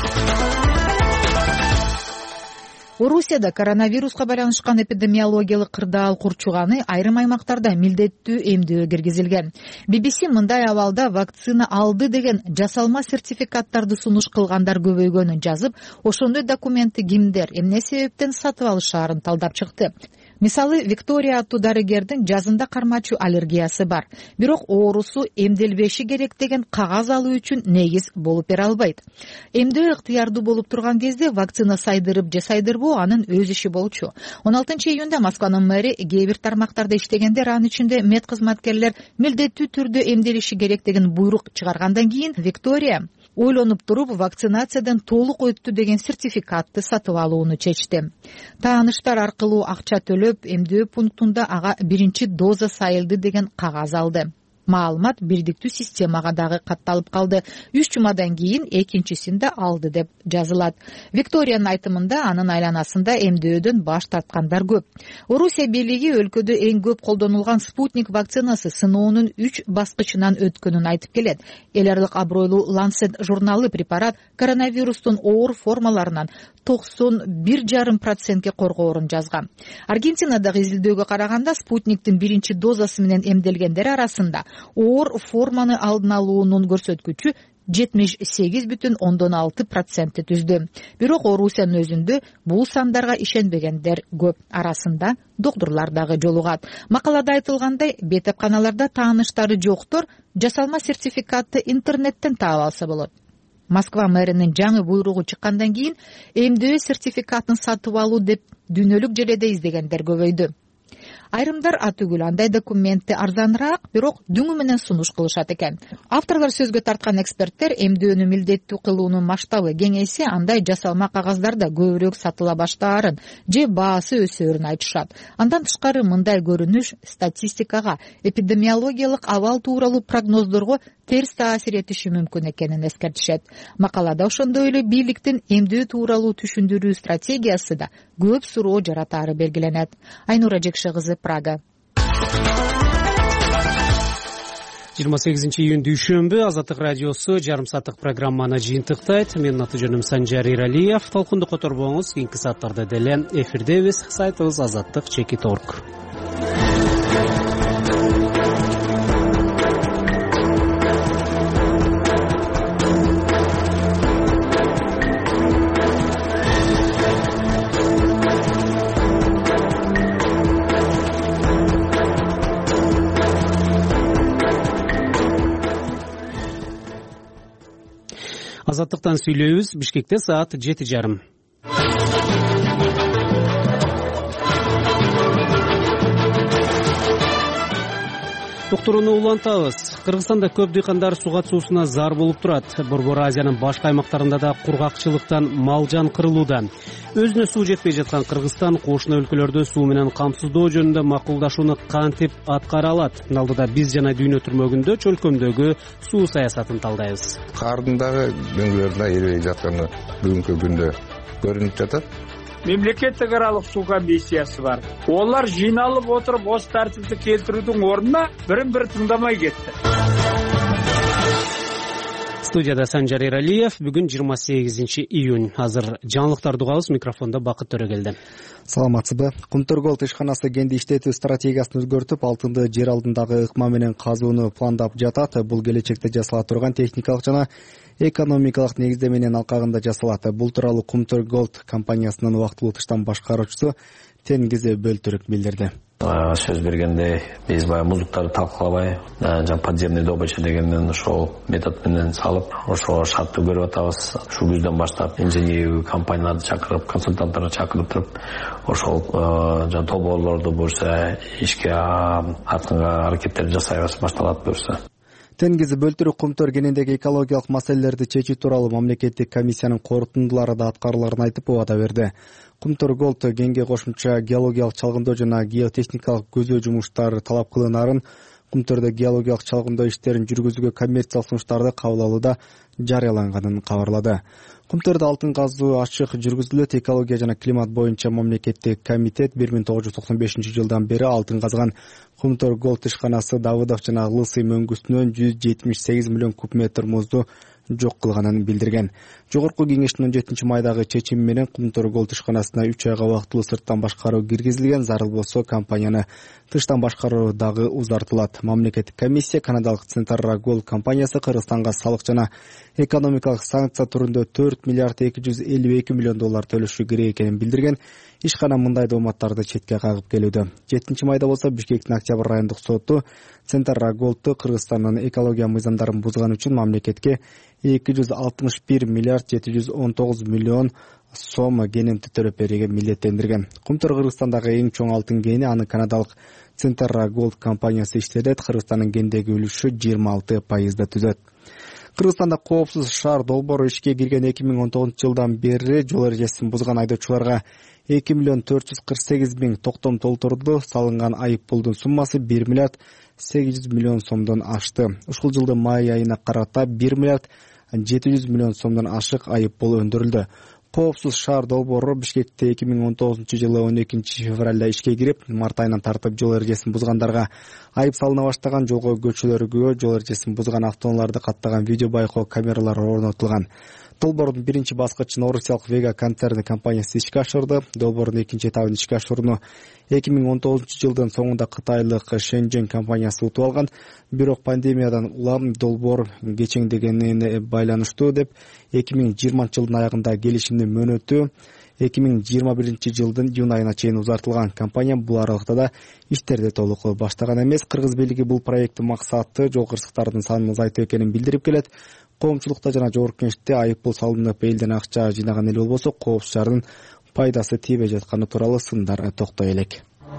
Орусияда коронавируска байланышкан эпидемиологиялык кырдаал курчуганы айрым аймактарда милдеттүү эмдөө киргизилген. BBC мындай абалда вакцина алды деген жасалма сертификаттарды сунуш кылгандар көбөйгөнүн жазып, ошондой документти кимдер, эмне себептен сатып алышаарын талдап чыкты. Мисалы, Виктория аттуу дарыгердин жазында кармачу аллергиясы бар. Бирок оорусу эмделбеши керек деген кагаз алуу үчүн негиз болуп бере албайт. Эмдөө ыктыярдуу болуп турган кезде вакцина сайдырып же сайдырбоо анын өз иши болчу. 16 июнда Москванын мэри кээ бир тармактарда иштегендер, анын ичинде мед кызматкерлер милдеттүү түрдө эмделиши керек деген буйрук чыгаргандан кийин Виктория ойлонуп туруп вакцинациядан толук өттү деген сертификатты сатып алууну чечти. Тааныштар аркылуу акча төлөп, эмдөө пунктунда ага биринчи доза сайылды деген кагаз алды. Маалымат бирдиктүү системага дагы катталып калды. 3 жумадан кийин экинчисин да алды деп жазылат. Викториянын айтымында анын айланасында эмдөөдөн баш тарткандар көп. Орусия бийлиги өлкөдө эң көп колдонулган Спутник вакцинасы сыноонун 3 баскычынан өткөнүн айтып келет. Эл аралык абройлуу Lancet журналы препарат коронавирустун оор формаларынан 91,5% коргоорун жазган. Аргентинадагы изилдөөгө караганда Спутниктин биринчи дозасы менен эмделгендер арасында оор форманы алдын алуунун көрсөткүчү 78,6% түздү. Бирок Орусиянын өзүндө бул сандарга ишенбегендер көп. Арасында доктурлар дагы жолугат. Макалада айтылгандай, бейтапканаларда тааныштары жоктор жасалма сертификатты интернеттен таап алса болот. Москва мэринин жаңы буйругу чыккандан кийин эмдөө сертификатын сатып алуу деп дүйнөлүк желеде издегендер көбөйдү. Айрымдар Атүгүл андай документти арзаныраак, бирок дүңү менен сунуш кылышат экен. Авторлор сөзгө тарткан эксперттер эмдөөнү милдеттүү кылуунун масштабы кеңейсе, андай жасалма кагаздарда көбүрөөк сатыла баштаарын же баасы өсөөрүн айтышат. Андан тышкары мындай көрүнүш статистикага, эпидемиологиялык абал тууралуу прогноздорго терс таасир этиши мүмкүн экенин эскертишет. Макалада ошондой эле бийликтин эмдөө тууралуу түшүндүрүү стратегиясы да көп суроо жаратаары белгиленет. Айнура Жекше кызы, Прага. 28 июнь дүйшөмбү Азаттык радиосу жарым сааттык программаны жыйынтыктайт. Менин аты жөнүм Санжар Иралиев. Толкунду которбоңуз, кийинки сааттарда деле эфирдебиз. Сайтыбыз azаттык.org. Азаттыктан сүйлөйбүз. Бишкекте саат 7:30. Уктурууну улантабыз. Кыргызстанда көп дыйкандар суга суусуна зар болуп турат. Борбор Азиянын башка аймактарында да кургакчылыктан мал жан кырылууда. Өзүнө суу жетпей жаткан Кыргызстан кошуна өлкөлөрдө суу менен камсыздоо жөнүндө макулдашууну кантип аткара алат? Алдыда биз жана дүйнө түрмөгүндө чөлкөмдөгү суу саясатын талдайбыз. Кардын дагы дөңгөлөрүнө эрбей жатканы бүгүнкү күндө көрүнүп жатат. Мемлекеттик аралык суу комиссиясы бар. Олар жыйналып отуруп, ош тартипти келтирүүнүн ордуна бирин-бири тыңдамай кетти. Студияда Санжар Иралиев. Бүгүн 28 июнь. Азыр жаңылыктарды угабыз. Микрофондо Бакыт Төрөгелди. Саламатсызбы? Кумтөр-Голд ишканасы кенди иштетүү стратегиясын өзгөртүп, алтынды жер алдындагы ыкма менен казууну пландап жатат. Бул келечекте жасала турган техникалык жана экономикалык негиздеменин алкагында жасалат. Бул тууралуу Кумтөр-Голд компаниясынын убактылуу тыштан башкаруучусу Тенгиз Бөлтүрүк билдирди. Сөз бергенде биз баягы муздуктарды талкалабай, жана подземный добыча дегенден ошол метод менен салып, ошого шартты көрүп атабыз. Ушу күздөн баштап инженерия компанияларды чакырып, консультанттарды чакырып туруп, ошол жана долбоорлорду буюрса ишке атканга аракеттер жасайбыз, башталат буюрса. Тенгиз Бөлтүрүк Кумтөр кенендеги экологиялык маселелерди чечүү тууралуу мамлекеттик комиссиянын корутундулары да аткарыларын айтып убада берди. Кумтөр-Голд кенге кошумча геологиялык чалгындоо жана геотехникалык көзөө жумуштары талап кылынарын, Кумтөрдө геологиялык чалгындоо иштерин жүргүзүүгө коммерциялык сунуштарды кабыл алууда жарыяланганын кабарлады. Кумтөрдө алтын казуу ачык жүргүзүлөт. Экология жана климат боюнча мамлекеттик комитет 1995 жылдан бери алтын казган Кумтөр-Голд ишканасы Давыдов жана Лысый мөңгүсүнөн 178 миллион куб метр музду жок кылганын билдирген. Жогорку кеңештин 17 майдагы чечими менен Кумтөр-Голд ишканасына 3 айга убактылуу сырттан башкаруу киргизилген. Зарыл болсо компанияны тыштан башкаруу дагы узартылат. Мамлекеттик комиссия канадалык Центрра Голд компаниясы Кыргызстанга салык жана экономикалык санкция түрүндө 4 миллиард 252 миллион доллар төлөшү керек экенин билдирген. Ишкана мындай дооматтарды четке кагып келүүдө. 7 майда болсо Бишкектин Октябрь райондук соту Центрра Голдту Кыргызстандын экология мыйзамдарын бузган үчүн мамлекетке 261 миллиард 719 миллион сом кенемти төлөп берүүгө милдеттендирген. Кумтөр Кыргызстандагы эң чоң алтын кени, аны канадалык Центрра Голд компаниясы иштетет. Кыргызстандын кендеги үлүшү 26% түзөт. Кыргызстанда коопсуз шаар долбоору ишке кирген 2019 жылдан бери жол эрежесин бузган айдоочуларга 2 миллион 448 миң токтом толтурду. Салынган айып пулдун суммасы 1 миллиард 800 миллион сомдон ашты. Ушул жылдын май айына карата 1 миллиард 700 миллион сомдон ашык айып пул өндүрүлдү. Коопсуз шаар долбоору Бишкекте 2019 жылы 12 февралда ишке кирип, март айынан тартып жол эрежесин бузгандарга айып салына баштаган. Жолго көчөлөргө жол эрежесин бузган автоунааларды каттаган видео байкоо камералары орнотулган. Долбоордун биринчи баскычын Орусиялык Вега концерни компаниясы ишке ашырды. Долбоордун экинчи этабын ишке ашырууну 2019 жылдын соңунда кытайлык Шэньчжэнь компаниясы утуп алган. Бирок пандемиядан улам долбоор кечеңдегенине байланыштуу деп 2020 жылдын аягында келишимдин мөөнөтү 2021 жылдын июнь айына чейин узартылган. Компания бул аралыкта да иштерди толук баштаган эмес. Кыргыз бийлиги бул проекттин максаты жол кырсыктардын санын азайтуу экенин билдирип келет. Коомчулукта жана жогорку кеңеште айып пул салынып, элден акча жыйнаган эл болбосо, коопсуз шаардын пайдасы тийбей жатканы тууралуу сындар токтой элек.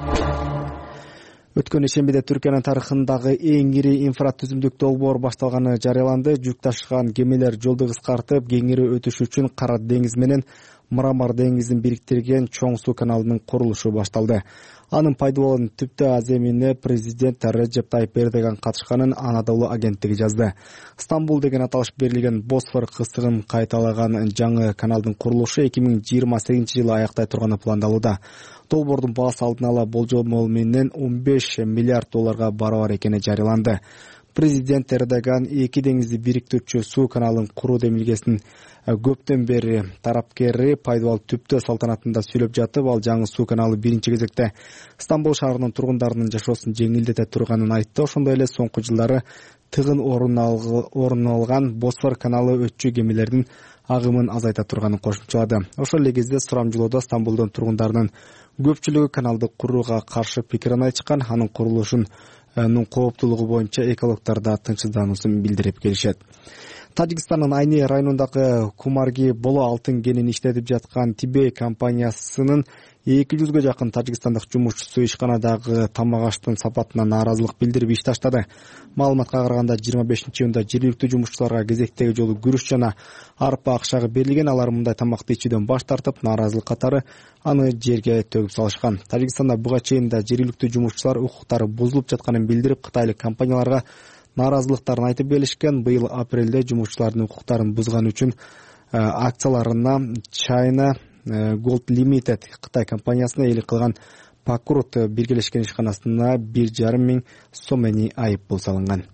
Өткөн ишембиде Түркиянын тарыхындагы эң ири инфратүзүмдүк долбоор башталганы жарыяланды. Жүк ташыган кемелер жолду кыскартып, кеңири өтүш үчүн Кара деңиз менен Мрамор деңизин бириктирген чоң суу каналынын курулушу башталды. Анын пайдалануунун түптө аз эмине президент Реджеп Тайип Эрдоган катышканын Анадолу агенттиги жазды. Стамбул деген аталыш берилген Босфор кысыгын кайталаган жаңы каналдын курулушу 2028 жылы аяктай турганы пландалууда. Долбоордун баасы алдын ала болжол менен 15 миллиард долларга барабар экени жарыяланды. Президент Эрдоган эки деңизди бириктирүүчү суу каналын куруу демилгесинин көптөн бери тарапкери Пайдубал Түптө салтанатында сүйлөп жатып, ал жаңы суу каналы биринчи кезекте Стамбул шаарынын тургундарынын жашоосун жеңилдете турганын айтты. Ошондой эле соңку жылдары тыгын орун алган Босфор каналы өтчү кемелердин агымын азайта турганын кошумчалады. Ошол эле кезде сурамжылоодо Стамбулдун тургундарынын көпчүлүгү каналды курууга каршы пикирин айтышкан. Анын курулушунун кооптуулугу боюнча экологдор да тынчсыздануусун билдирип келишет. Тажикстандын Айни районундагы Кумарги боло алтын кенин иштетип жаткан Тибей компаниясынын 200га жакын тажикстандык жумушчусу ишканадагы тамак аштын сапатына нааразылык билдирип иш таштады. Маалыматка караганда 25-июнда жергиликтүү жумушчуларга кезектеги жолу күрүч жана арпа акчагы берилген. Алар мындай тамакты ичүүдөн баш тартып, нааразылык катары аны жерге төгүп салышкан. Тажикстанда буга чейин да жергиликтүү жумушчулар укуктары бузулуп жатканын билдирип, кытайлык компанияларга нааразылыктарын айтып келишкен. Быйыл апрелде жумушчулардын укуктарын бузган үчүн акцияларына China Gold Limited Кытай компаниясына ээлик кылган Пакрут биргелешкен ишканасына 1,5 миң сомени айыппул салынган.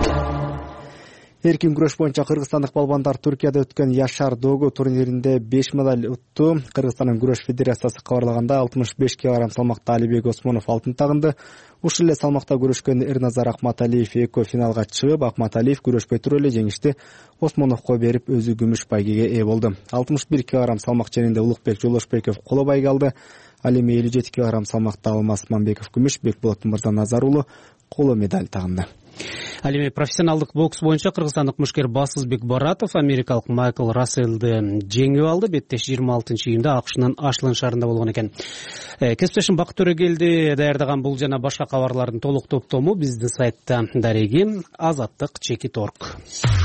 Эркин күрөш боюнча кыргызстандык балбандар Түркияда өткөн Яшар Догу турниринде 5 медаль утту. Кыргызстандын күрөш федерациясы кабарлаганда 65 кг салмакта Алибек Осмонов алтын тагынды. Ушул эле салмакта күрөшкөн Эрназар Акматалиев эко финалга чыгып, Акматалиев күрөшпөй туруп эле жеңишти Осмоновго берип, өзү күмүш байгеге ээ болду. 61 кг салмак ченинде Улукбек Жолошбеков коло байге алды. Ал эми 57 кг салмакта Алмаз Мамбеков күмүш, Бекболот Мырзаназар уулу коло медаль тагынды. Ал эми профессионалдык бокс боюнча кыргызстандык мушкер Басызбек Баратов америкалык Майкл Расселди жеңип алды. Беттеш 26-июнда АКШнын Ашлын шаарында болгон экен. Кесиптешим Бакыт Төрөгелди даярдаган бул жана башка кабарлардын толук топтому биздин сайтта дареги azattik.org.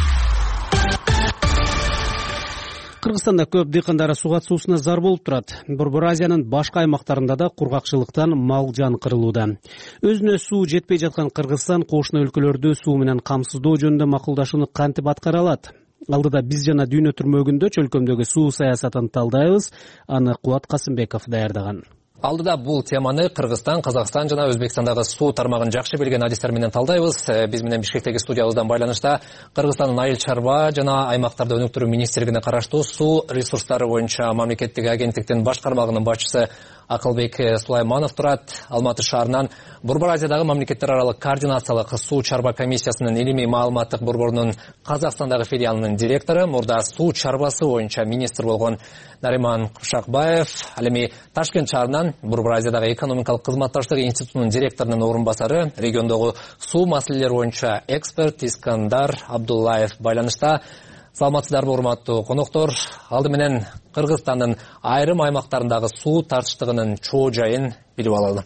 Кыргызстанда көп дыйкандар суга суусуна зар болуп турат. Борбор Азиянын башка аймактарында да кургакчылыктан мал жан кырылууда. Өзүнө суу жетпей жаткан Кыргызстан кошуна өлкөлөрдү суу менен камсыздоо жөнүндө макулдашууну кантип аткара алат? Алдыда биз жана дүйнө түрмөгүндө чөлкөмдөгү суу саясатын талдайбыз. Аны Кубат Касымбеков даярдаган. Алдыда бул теманы Кыргызстан, Казакстан жана Өзбекстандагы суу тармагын жакшы билген адистер менен талдайбыз. Биз менен Бишкектеги студиябыздан байланышта Кыргызстандын айыл чарба жана аймактарды өнүктүрүү министрлигине караштуу суу ресурстары боюнча мамлекеттик агенттиктин баш кармагынын башчысы Акылбек Сулайманов турат. Алматы шаарынан Борбор Азиядагы мамлекеттер аралык координациялык суу чарба комиссиясынын илимий маалыматтык борборунун Казакстандагы филиалынын директору, мурда суу чарбасы боюнча министр болгон Нариман Кушакбаев, ал эми Ташкент шаарынан Борбор Азиядагы экономикалык кызматташтык институтунун директорунун орун басары, региондогу суу маселелери боюнча эксперт Искандар Абдуллаев байланышта. Саламатсыздарбы, урматтуу коноктор? Алды менен Кыргызстандын айрым аймактарындагы суу тартыштыгынын чоо жайын билип алалы.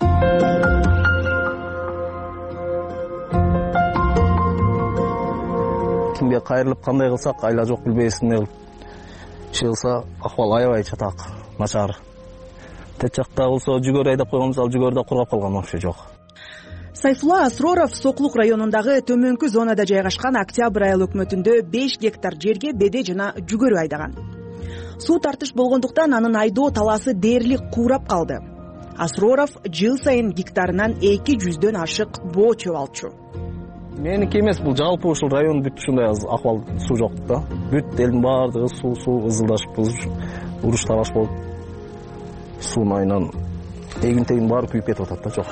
Кимге кайрылып кандай кылсак айла жок билбейсиңер. Иши кылса акыбал аябай чатак, начар. Тет жакта болсо жүгөр айдап койгонбуз, ал жүгөр да кургап калган вообще жок. Сайфулла Асроров Соклук районундагы төмөнкү зонада жайгашкан Октябрь айыл өкмөтүндө 5 гектар жерге беде жана жүгөрү айдаган. Суу тартыш болгондуктан анын айдоо талаасы дээрлик куурап калды. Асроров жыл сайын гектарынан 200дөн ашык боо чөп алчу. Меники эмес, бул жалпы ушул район бүт ушундай акыбал суу жок да. Бүт элдин баардыгы суу ызылдашып, уруш талаш болуп, суунун айынан эгин-тегин баары күйүп кетип атат да, жок.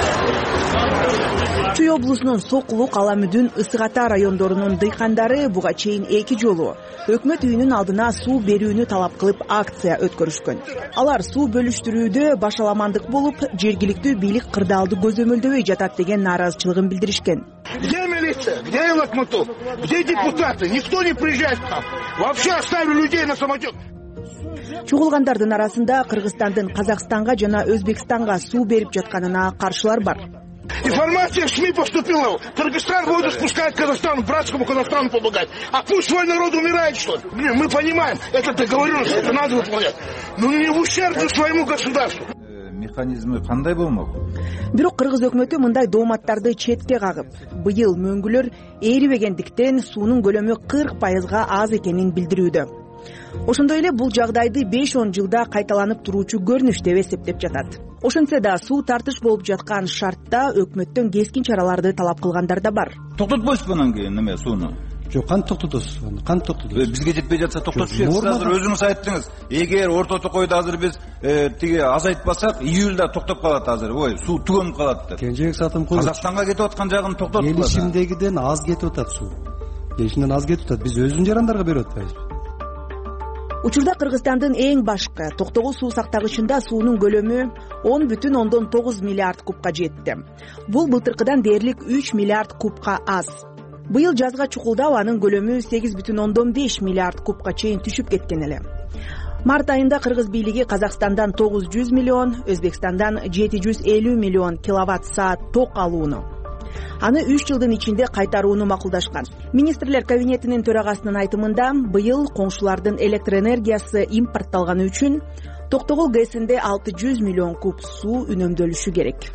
Чүй облусунун Сокулук, Аламүдүн, Ысык Ата райондорунун дыйкандары буга чейин 2 жолу өкмөт үйүнүн алдына суу берүүнү талап кылып акция өткөрүшкөн. Алар суу бөлүштүрүүдө башаламандык болуп, жергиликтүү бийлик кырдаалды көзөмөлдөбөй жатат деген нааразычылыгын билдиришкен. Где милиция? Где Лакматов? Где депутаты? Никто не приезжает к нам. Вообще оставили людей на самотек. Чогулгандардын арасында Кыргызстандын Казакстанга жана Өзбекстанга суу берип жатканына каршылар бар. Информация в СМИ поступила. Кыргызстан будет спускать Казахстану, братскому Казахстану помогать. А пусть свой народ умирает, что ли? Мы понимаем, это договоренность, это надо выполнять. Но не в ущерб своему государству. Механизмы кандай болмок? Бирок кыргыз өкмөтү мындай дооматтарды четке кагып, быйыл мөңгүлөр ээрибегендиктен суунун көлөмү 40%га аз экенин билдирүүдө. ошондой эле бул жагдайды 5-10 жылда кайталанып туруучу көрүнүш деп эсептеп жатат. Ошентсе да суу тартыш болуп жаткан шартта өкмөттөн кескин чараларды талап кылгандар да бар. Токтотпойсузбу анан кийин неме сууну? Жок, кантип токтотосуз? Кантип токтотосуз? Бизге жетпей жатса токтотуп берсиз. Азыр өзүңүз айттыңыз. Эгер орто токойдо азыр биз тиги азайтпасак, июлда токтоп калат азыр. Ой, суу түгөнүп калат деп. Кенжебек Сатым койгуч. Казакстанга кетип аткан жагын токтотуп. Келишимдегиден аз кетип атат суу. Келишимден аз кетип атат. Биз өзүн жарандарга берип атпайбызбы? Учурда Кыргызстандын эң башкы Токтогул суу сактагычында суунун көлөмү 10,9 миллиард кубка жетти. Бул былтыркыдан дээрлик 3 миллиард кубка аз. Быйыл жазга чукулдап анын көлөмү 8,5 миллиард кубка чейин түшүп кеткен эле. Март айында Кыргыз бийлиги Казакстандан 900 миллион, Өзбекстандан 750 миллион киловатт саат ток алууну, аны 3 жылдын ичинде кайтарууну макулдашкан. Министрлер кабинетинин төрагасынын айтымында, быйыл коңшулардын электр энергиясы импортталганы үчүн Токтогул ГЭСинде 600 миллион куб суу үнөмдөлүшү керек.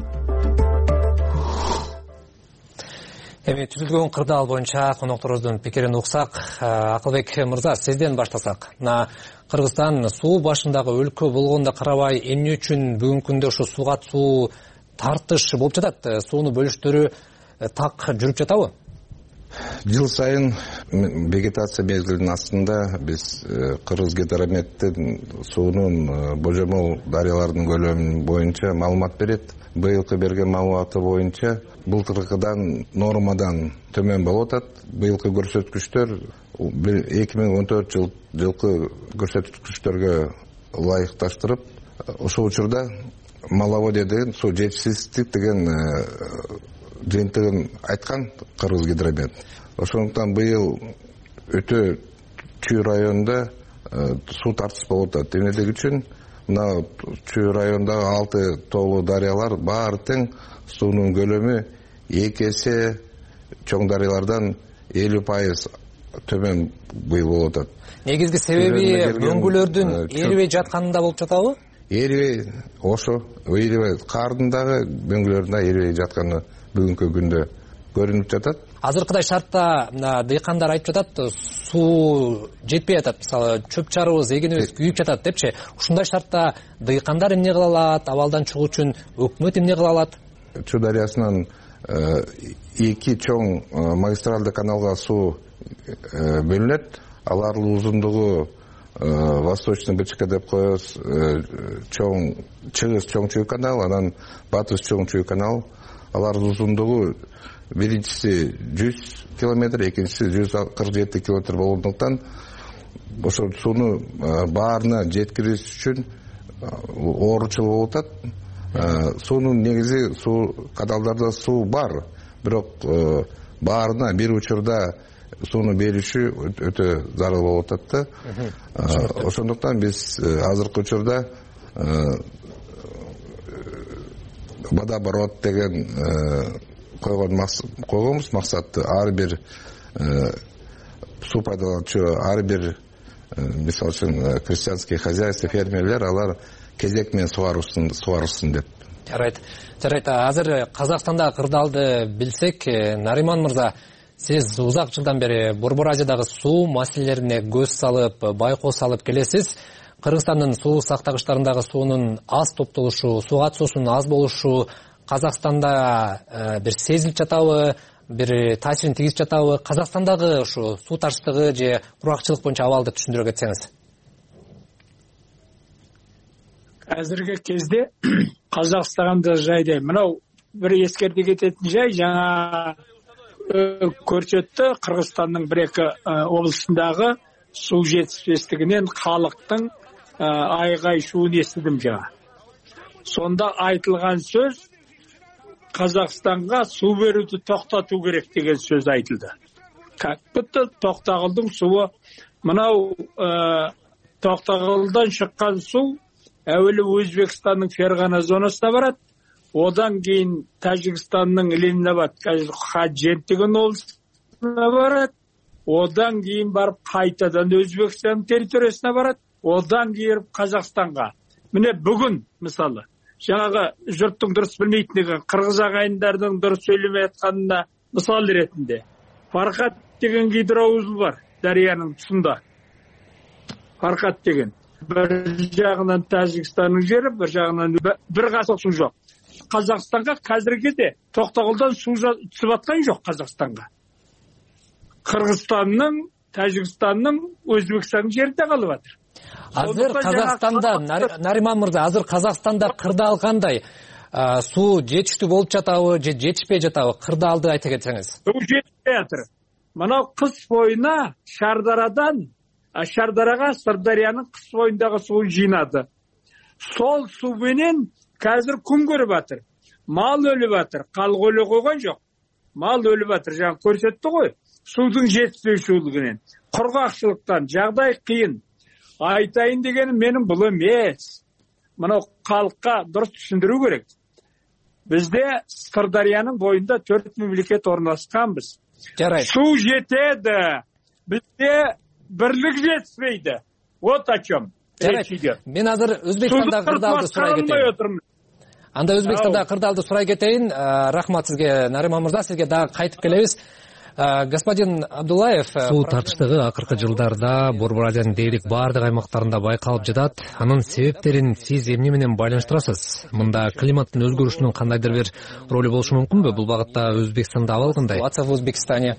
Эми түзүлгөн кырдаал боюнча конокторубуздун пикирин уксак, Акылбек мырза, сизден баштасак. Кыргызстан суу башындагы өлкө болгондо карабай, эмне үчүн бүгүнкү күндө ушу сууга суу тартыш болуп жатат? Сууну бөлүштөрү так жүрүп жатабы? Жыл сайын вегетация мезгилинин астында биз Кыргызгидрометтин суунун божомол дарыяларынын көлөмү боюнча маалымат берет. Быйылкы берген маалыматы боюнча былтыркыдан нормадан төмөн болуп атат. Быйылкы көрсөткүчтөр 2014 жылкы көрсөткүчтөргө ылайыкташтырып, ошол учурда маловодье деген суу жетишсиздик деген жыйынтыгын айткан Кыргызгидромет. Ошондуктан быйыл өтө чүй районунда суу тартыш болуп атат. Эмнедеги үчүн мына чүй райондагы 6 тоолуу дарыялар баары тең суунун көлөмү 2 эсе чоң дарыялардан 50% төмөн быйыл болуп атат. Негизги себеби мөңгүлөрдүн эрибей жатканында болуп жатабы? Эрибей, ошо эрибей, кардын дагы мөңгүлөрдүн да эрибей жатканы бүгүнкү күндө көрүнүп жатат. Азыркыдай шартта дыйкандар айтып жатат, суу жетпей жатат, мисалы чөп чарыбыз, эгинибиз күйүп жатат депчи. Ушундай шартта дыйкандар эмне кыла алат, абалдан чыгуу үчүн өкмөт эмне кыла алат? Чүй дарыясынан 2 чоң магистралдык каналга суу бөлүнөт. Алардын узундугу Восточный БЧК деп коебуз, чоң чыгыс чоң чүй канал, анан батыш чоң чүй канал. Алардын узундугу биринчиси 100 километр, экинчиси 147 километр болгондуктан ошол сууну баарына жеткириш үчүн ооручулук болуп атат. Суунун негизи каналдарда суу бар, бирок баарына бир учурда сууну бериши өтө зарыл болуп атат да. Ошондуктан биз азыркы учурда водооборот деген койгонбуз максатты. Ар бир суу пайдалануучу, ар бир мисалы үчүн крестьянский хозяйство, фермерлер алар кезек менен сугарылсын деп. Жарайт. Азыр Казакстандагы кырдаалды билсек, Нариман мырза, сиз узак жылдан бери Борбор Азиядагы суу маселелерине көз салып, байкоо салып келесиз. Кыргызстандын суу сактагычтарындагы суунун аз топтолушу, сууга суусунун аз болушу Казакстанда бир сезилип жатабы, бир таасирин тийгизип жатабы? Казакстандагы ушу суу тартыштыгы же кургакчылык боюнча абалды түшүндүрө кетсеңиз. Азыркы кезде Казакстанда жайда мынау бир эскерте кететін жай, жаңа көрсөттү Кыргызстандын 1-2 облусундагы суу жетишпестигинен халыктын айгай шуун эстидим жаңа. Сонда айтылган сөз Казакстанга суу берүүнү токтотуу керек деген сөз айтылды. Как будто Токтогулдун суы, мынау Токтогулдан шыккан суу әуелі Өзбекстанның Ферғана зонасына барат, одан кейін Тажикстанның Ленинабад, Хаджентигин облысына барат, одан кейін барып қайтадан Өзбекстанның территориясына барат, одан кейін Қазақстанға. Міне бүгін, мысалы, жаңағы жұрттың дұрыс білмейтіндігі, қырғыз ағайындардың дұрыс сөйлемей жатқанына мысал ретінде. Фархат деген гидроузел бар, дарияның тұсында. Фаркат деген. Bir жағынан Тәжікстанның жері, бір жағынан бір қасық су жоқ. Қазақстанға қазірге де Тоқтағұлдан су түсіп жатқан жоқ Қазақстанға. Қырғызстанның, Тәжікстанның, Өзбекстанның жерінде қалып жатыр. Азыр Қазақстанда, Нариман мырза, азыр Қазақстанда кырдаал кандай? Су жетиштүү болуп жатабы, же жетишпей жатабы? Кырдаалды айта кетсеңиз. Су жетпей жатыр. Мынау қыс бойына Шардараға Сырдарияның қыс бойындағы суын жинады. Сол суменен қазір күн көріп жатыр. Мал өліп жатыр. Халық өле қойған жоқ. Мал өліп жатыр. Жаңа көрсетті ғой. Судың жетіспеушілігінен. Құрғақшылықтан жағдай қиын. Айтайын дегенім менің бұл емес. Мынау халыққа дұрыс түсіндіру керек. Бізде Сырдарияның бойында 4 мемлекет орналасқанбыз. Жарайды. Су жетеді. Бізде бірлік жетіспейді. Вот о чем. Мен азыр Өзбекстанда кырдаалды сурай кетейин. Анда Өзбекстанда кырдаалды сурай кетейин. Рахмат сизге, Нариман мырза, сизге дагы кайтып келебиз. Господин Абдуллаев, суу тартыштыгы акыркы жылдарда Борбор Азиянын дээрлик баардык аймактарында байкалып жатат. Анын себептерин сиз эмне менен байланыштырасыз? Мында климаттын өзгөрүшүнүн кандайдыр бир ролу болушу мүмкүнбү? Бул багытта Өзбекстанда абал кандай? В Узбекистане.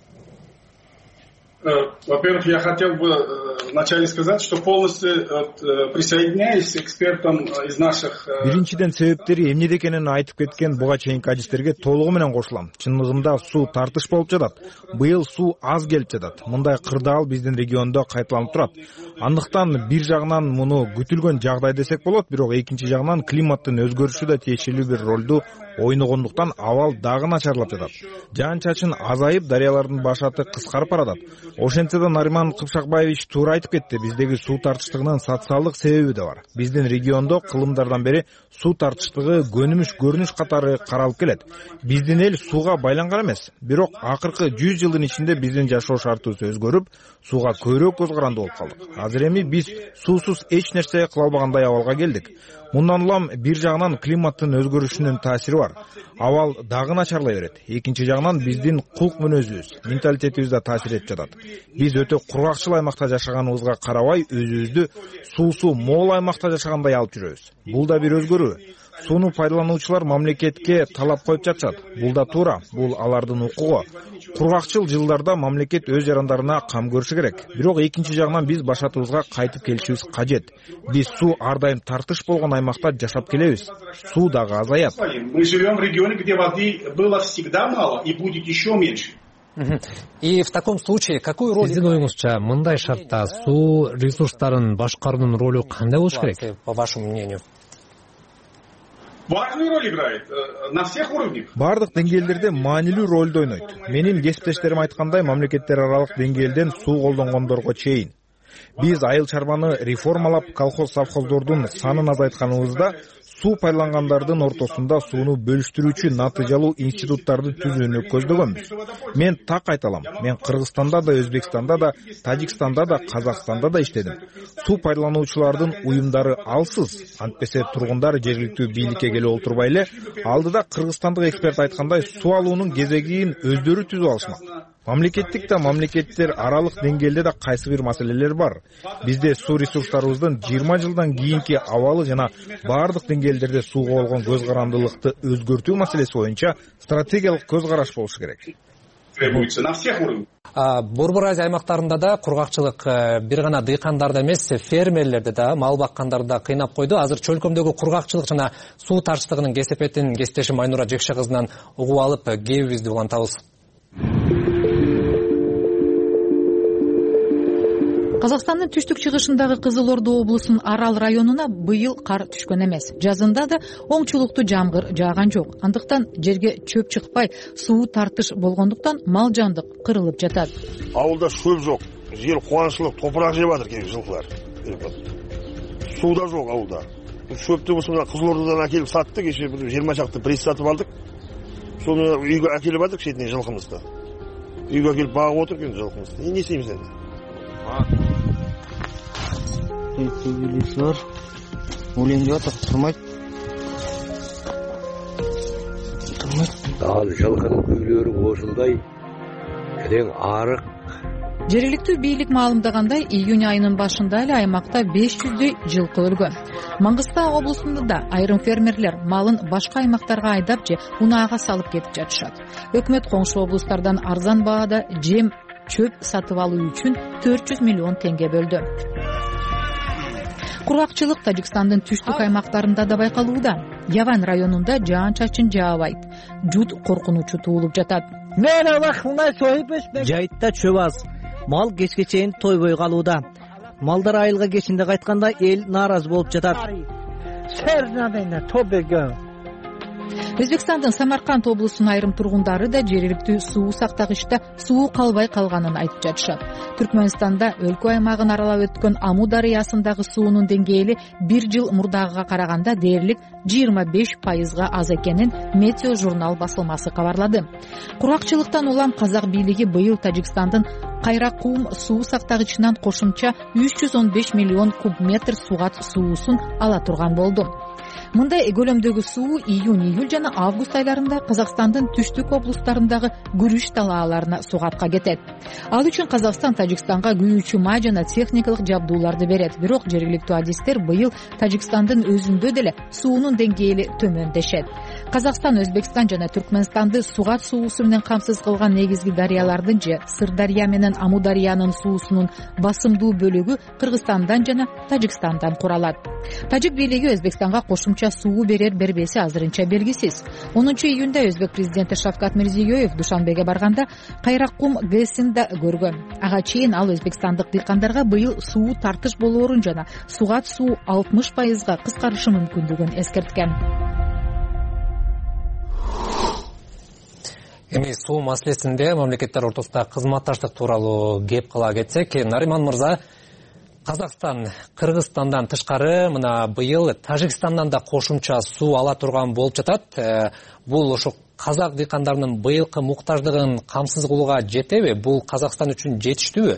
Во-первых, я хотел бы вначале сказать, что полностью присоединяюсь к экспертам из наших... Биринчиден себептери эмнеде экенин айтып кеткен буга чейинки адистерге толугу менен кошулам. Чындыгында суу тартыш болуп жатат. Быйыл суу аз келип жатат. Мындай кырдаал биздин региондо кайталанып турат. Андыктан бир жагынан муну күтүлгөн жагдай десек болот, бирок экинчи жагынан климаттын өзгөрүшү да тиешелүү бир ролду ойногондуктан абал дагы начарлап жатат. Жаан-чачын азайып, дарыялардын башаты кыскарып баратат. Ошентсе да Нариман Кыпшакбаевич туура айтып кетти. Биздеги суу тартыштыгынын социалдык себеби да бар. Биздин региондо кылымдардан бери суу тартыштыгы көрүнүш катары каралып келет. Биздин эл сууга байланган эмес. Бирок акыркы 100 жылдын ичинде биздин жашоо шартыбыз өзгөрүп, сууга көбүрөөк көз каранды болуп калдык. Азыр эми биз суусуз эч нерсе кыла албагандай абалга келдик. Мындан улам бир жагынан климаттын өзгөрүшүнүн таасири бар. Абал дагы начарлай берет. Экинчи жагынан биздин кулк мүнөзүбүз, менталитетибиз да таасир этип жатат. Биз өтө кургакчыл аймакта жашаганыбызга карабай, өзүбүздү суусу мол аймакта жашагандай алып жүрөбүз. Бул да бир өзгөрүү. Сууну пайдалануучулар мамлекетке талап коюп жатышат. Бул да туура. Бул алардын укугу. Кургакчыл жылдарда мамлекет өз жарандарына кам көрүшү керек. Бирок экинчи жагынан биз башатыбызга кайтып келишибиз кажет. Биз суу ар дайым тартыш болгон аймакта жашап келебиз. Суу дагы азаят. Мы живем в регионе, где воды было всегда мало и будет еще меньше. И в таком случае какую роль... Сиздин оюңузча, мындай шартта суу ресурстарын башкаруунун ролу кандай болуш керек? По вашему мнению? Важную роль играет на всех уровнях. Бардык деңгээлдерде маанилүү ролду ойнойт. Менин кесиптештерим айткандай, мамлекеттер аралык деңгээлден суу колдонгондорго чейин. Биз айыл чарбаны реформалап, колхоз-совхоздордун санын азайтканыбызда, суу пайдалангандардын ортосунда сууну бөлүштүрүүчү натыйжалуу институттарды түзүүнү көздөгөнбүз. Мен так айталам. Мен Кыргызстанда да, Өзбекстанда да, Тажикстанда да, Казакстанда да иштедим. Суу пайдалануучулардын уюмдары алсыз. Антпесе тургундар жергиликтүү бийликке келип олтурбай эле, алдыда кыргызстандык эксперт айткандай суу алуунун кезегин өздөрү түзүп алышмак. Мамлекеттик да мамлекеттер аралык деңгээлде да кайсы бир маселелер бар. Бизде суу ресурстарыбыздын 20 жылдан кийинки абалы жана бардык деңгээлдерде сууга болгон көз карандылыкты өзгөртүү маселеси боюнча стратегиялык көз караш болушу керек. Требуется на всех уровнях. Борбор Азия аймактарында да кургакчылык бир гана дыйкандарды эмес, фермерлерди да, мал баккандарды да кыйнап койду. Азыр чөлкөмдөгү кургакчылык жана суу тартыштыгынын кесепетин кесиптешим Айнура Жекше кызынан угуп алып, кебибизди улантабыз. Казакстандын түштүк-чыгышындагы Кызыл Орду облусунун Арал районуна быйыл кар түшкөн эмес. Жазында да оңчулуктуу жамгыр жааган жок. Андыктан жерге чөп чыкпай, суу тартыш болгондуктан мал жандык кырылып жатат. Ауылда шөп жок. Жер кубанычылык топурак жеп атыр кээ жылкылар. Суу да жок ауылда. Шөптү мына Кызыл Ордудан акелип сатты, кеше 20 чакты пресс сатып алдык. Сону үйгө акелип атык шетине жылкымызды. Үйгө келип багып отур экен жылкымызды. Эмне истейбиз энди? Телевизор улемдеп атат, турмайт. Ал жылкынын үйлөрү ошондой эрең арык, Жергиликтүү бийлик маалымдагандай, июнь айынын башында эле аймакта 500дөй жылкы өлгөн. Маңгыстау облусунда да айрым фермерлер малын башка аймактарга айдап же унаага салып кетип жатышат. Өкмөт коңшу облустардан арзан баада жем, чөп сатып алуу үчүн 400 миллион теңге бөлдү. Кургакчылык Тажикстандын түштүк аймактарында да байкалууда. Яван районунда жаан-чачын жаабайт. Жут коркунучу туулуп жатат. Жайытта чөп аз. Мал кечке чейин тойбой калууда. Малдар айылга кечинде кайтканда эл нааразы болуп жатат. Өзбекстандын Самарканд облусунун айрым тургундары да жергиликтүү суу сактагычта суу калбай калганын айтып жатышат. Түркмөнстанда өлкө аймагын аралап өткөн Аму дарыясындагы суунун деңгээли 1 жыл мурдагыга караганда дээрлик 25% аз экенин Метео журнал басылмасы кабарлады. Кургакчылыктан улам казак бийлиги быйыл Тажикстандын Кайракум суу сактагычынан кошумча 315 миллион кубметр сугат суусун ала турган болду. Мындай көлөмдөгү суу июнь-июль жана август айларында Казакстандын түштүк облустарындагы күрүш талааларына сугатка кетет. Ал үчүн Казакстан Тажикстанга күйүүчү май жана техникалык жабдууларды берет. Бирок жергиликтүү адистер быйыл Тажикстандын өзүндө деле суунун деңгээли төмөн дешет. Казакстан, Өзбекстан жана Түркмөнстанды сугат суусу менен камсыз кылган негизги дарыялардын же Сырдарья менен Аму дарыянын суусунун басымдуу бөлүгү Кыргызстандан жана Тажикстандан куралат. Тажик бийлиги Өзбекстанга кошумча суу берер-бербеси азырынча белгисиз. 10-июнда Өзбек президенти Шавкат Мирзиёев Душанбеге барганда Кайракум ГЭСин да көргөн. Ага чейин ал өзбекстандык дыйкандарга быйыл суу тартыш болоорун жана сугат суу 60% кыскарышы мүмкүндүгүн эскерткен. Эми суу маселесинде мамлекеттер ортосунда кызматташтык тууралуу кеп кыла кетсек, Нариман мырза, Казакстан Кыргызстандан тышкары мына быйыл Тажикстандан да кошумча суу ала турган болуп жатат. Бул ошо казак дыйкандарынын быйылкы муктаждыгын камсыз кылууга жетеби? Бул Казакстан үчүн жетиштүүбү?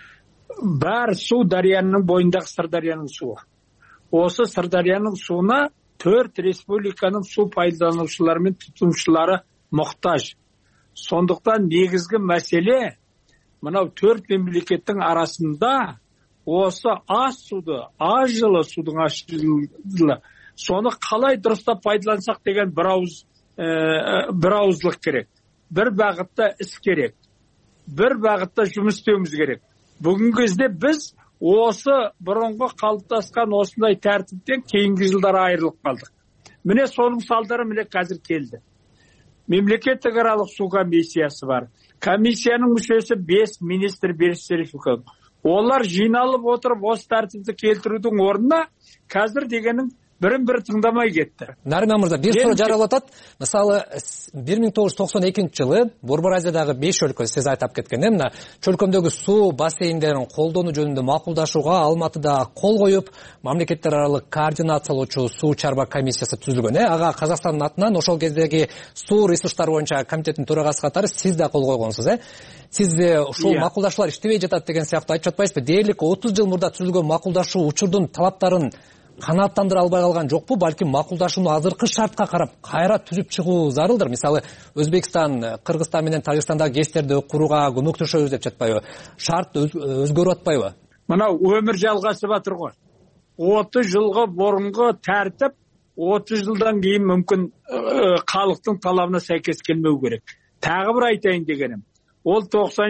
Бар суу дарыянын боюндагы Сырдарьянын суы. Осы Сырдарьянын сууна 4 республиканын суу пайдалануучулары менен тутумчулары муктаж. Сондуктан негизги маселе мынау 4 мемлекеттин арасында осы аз суды, аз жылы судың ашылы, соны қалай дұрыстап пайдалансақ деген бір ауыздылық керек. Бір бағытта іс керек. Бір бағытта жұмыс істеуіміз керек. Бүгінгі кезде біз осы бұрынғы қалыптасқан осындай тәртіптен кейінгі жылдары айырылып қалдық. Міне соның салдары міне қазір келді. Мемлекеттік аралық су комиссиясы бар. Комиссияның мүшесі 5 министр берістері. Олар жиналып отырып осы тәртіпті келтірудің орнына қазір дегенің бірін-бірі тыңдамай кетті. Нариман мырза, bir soru жаралатат. Мысалы, 1992 жылы Борбор Азиядағы 5 өлкө, сіз айтап кеткен, мына чөлкөмдөгү суу бассейндерин колдонуу жөнүндө макулдашууга Алматыда кол коюп, мамлекеттер аралык координациялоочу суу чарба комиссиясы түзүлгөн. Ага Казакстандын атынан ошол кездеги суу ресурстары боюнча комитеттин төрагасы катары сиз да кол койгонсуз, Сиз ушул макулдашуулар иштебей жатат деген сыяктуу айтып жатпайсызбы? Дээрлик 30 жыл мурда түзүлгөн макулдашуу учурдун талаптарын канааттандыра албай калган жокпу? Балким макулдашууну азыркы шартка карап кайра түзүп чыгуу зарылдыр. Мисалы, Өзбекстан, Кыргызстан менен Тажикстандагы ГЭСтерди курууга көмөктөшөбүз деп жатпайбы? Шарт өзгөрүп атпайбы? Мына өмүр жалгашып атыр го. 30 жылга борунку тартип 30 жылдан кийин мүмкүн калктын талабына сайкес келмеу керек. Тагы бир айтайын дегеним. Ол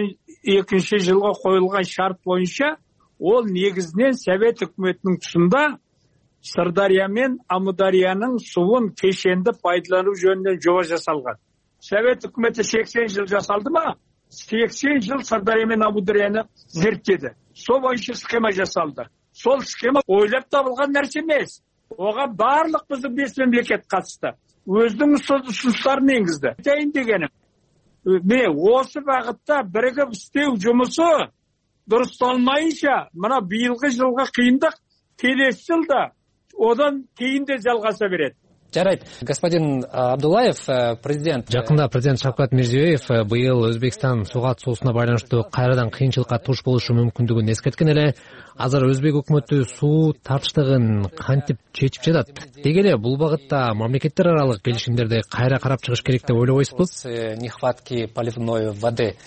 92 жылға қойылған шарт бойынша, ол негізінен Совет үкіметінің тұсында Сырдария мен Амударияның суын кешенді пайдалану жөнінен жоба жасалған. Совет үкіметі 80 жыл жасалды ма? 80 жыл Сырдария мен Амударияны зерттеді. Сол бойынша схема жасалды. Сол схема ойлап табылған нәрсе емес. Оған барлық біздің 5 мемлекет қатысты. Өзінің ұсыныстарын енгізді. Айтайын дегенім. Осы бағытта бірігіп істеу жұмысы дұрысталмайынша, мына биылғы жылға қиындық, келесі жылда одан кейін де жалғаса береді. Жарайт. Господин Абдуллаев, президент. Жакында президент Шавкат Мирзиёев быйыл Өзбекстан сугат суусуна байланыштуу кайрадан кыйынчылыкка туш болушу мүмкүндүгүн эскерткен эле. Азыр Өзбек өкмөтү суу тартыштыгын кантип чечип жатат? Деги эле бул багытта мамлекеттер аралык келишимдерди кайра карап чыгыш керек деп ойлобойсузбу? Нехватки поливной воды.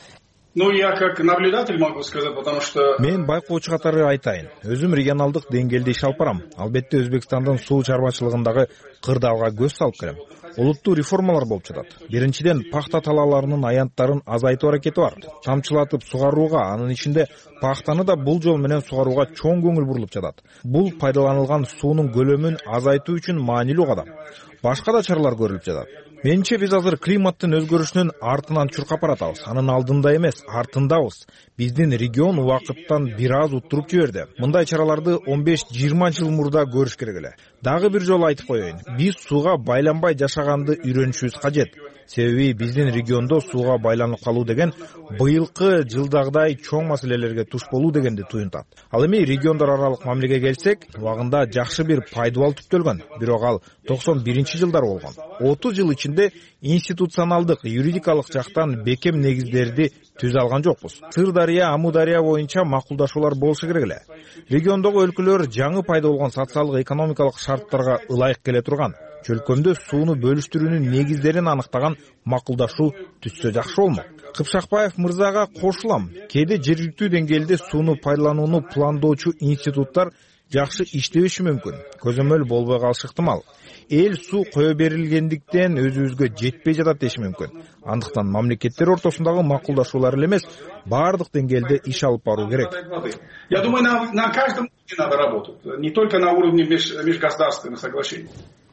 Я как наблюдатель могу сказать, потому что... Мен байкоочу катары айтайын. Өзүм регионалдык деңгээлде иш алып барам. Албетте Өзбекстандын суу чарбачылыгындагы кырдаалга көз салып келем. Олуттуу реформалар болуп жатат. Биринчиден, пахта талааларынын аянттарын азайтуу аракети бар. Тамчылатып сугарууга, анын ичинде пахтаны да бул жол менен сугарууга чоң көңүл бурулуп жатат. Бул пайдаланылган суунун көлөмүн азайтуу үчүн маанилүү кадам. Башка да чаралар көрүлүп жатат. Менимче биз азыр климаттын өзгөрүшүнүн артынан чуркап баратабыз. Анын алдында эмес, артындабыз. Биздин регион убакыттан бир аз уттуруп жиберди. Мындай чараларды 15-20 жыл мурда көрүш керек эле. Дагы бир жолу айтып коеюн. Биз сууга байланбай жашаганды үйрөнүшүбүз кажет. Себеби биздин региондо сууга байланып калуу деген быйылкы жылдагыдай чоң маселелерге туш болуу дегенди туюнтат. Ал эми региондор аралык мамилеге келсек, убагында жакшы бир пайдубал түптөлгөн. Бирок ал 91-жылдар болгон. 30 жыл ичинде институционалдык, юридикалык жактан бекем негиздерди түзө алган жокпуз. Сырдария, Амудария боюнча макулдашуулар болушу керек эле. Региондогу өлкөлөр жаңы пайда болгон социалдык, экономикалык шарттарга ылайык келе турган. Чөлкөмдө сууну бөлүштүрүүнүн негиздерин аныктаган макулдашуу түзсө жакшы болмок. Кыпшакбаев мырзага кошулам. Кээде жергиликтүү деңгээлде сууну пайдаланууну пландоочу институттар жакшы иштебеши мүмкүн. Көзөмөл болбой калышы ыктымал. Эл суу кое берилгендиктен өзүбүзгө жетпей жатат деши мүмкүн. Андыктан мамлекеттер ортосундагы макулдашуулар эле эмес, баардык деңгээлде иш алып баруу керек. Я думаю, на каждом уровне надо работать, не только на уровне межгосударственных соглашений.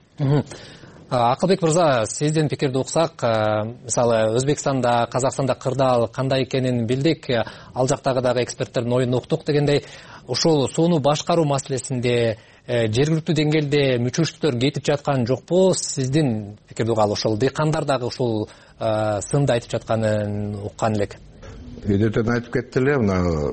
Акылбек мырза, сиздин пикирди уксак, мисалы Өзбекстанда, Казакстанда кырдаал кандай экенин билдик, ал жактагы дагы эксперттердин оюн уктук дегендей, ушул сууну башкаруу маселесинде жергиликтүү деңгээлде мүчөчтүктөр кетип жаткан жокпу? Сиздин пикирди угалы, ошол дыйкандар дагы ушул сынды айтып жатканын уккан элек. Эдетен айтып кетти эле, мына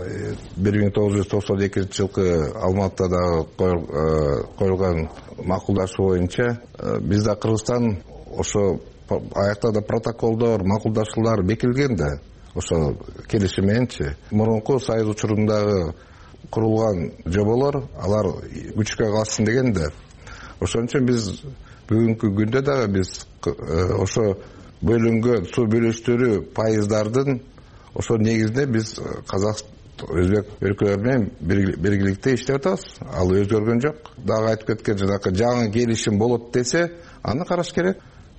1992 жылкы Алматыда коюлган макулдашуу боюнча биз да Кыргызстан ошо аякта да протоколдор, макулдашуулар бекилген да, ошо келишим мененчи. Мурунку Союз учурундагы курулган жоболор, алар күчкө калсын деген да. Ошон үчүн биз бүгүнкү күндө дагы биз ошо бөлүнгөн суу бөлүштүрүү пайыздардын ошо негизинде биз Өзбек өлкөлөр менен биргеликте иштеп атабыз. Ал өзгөргөн жок. Дагы айтып кеткен жанакы жаңы келишим болот десе, аны караш керек.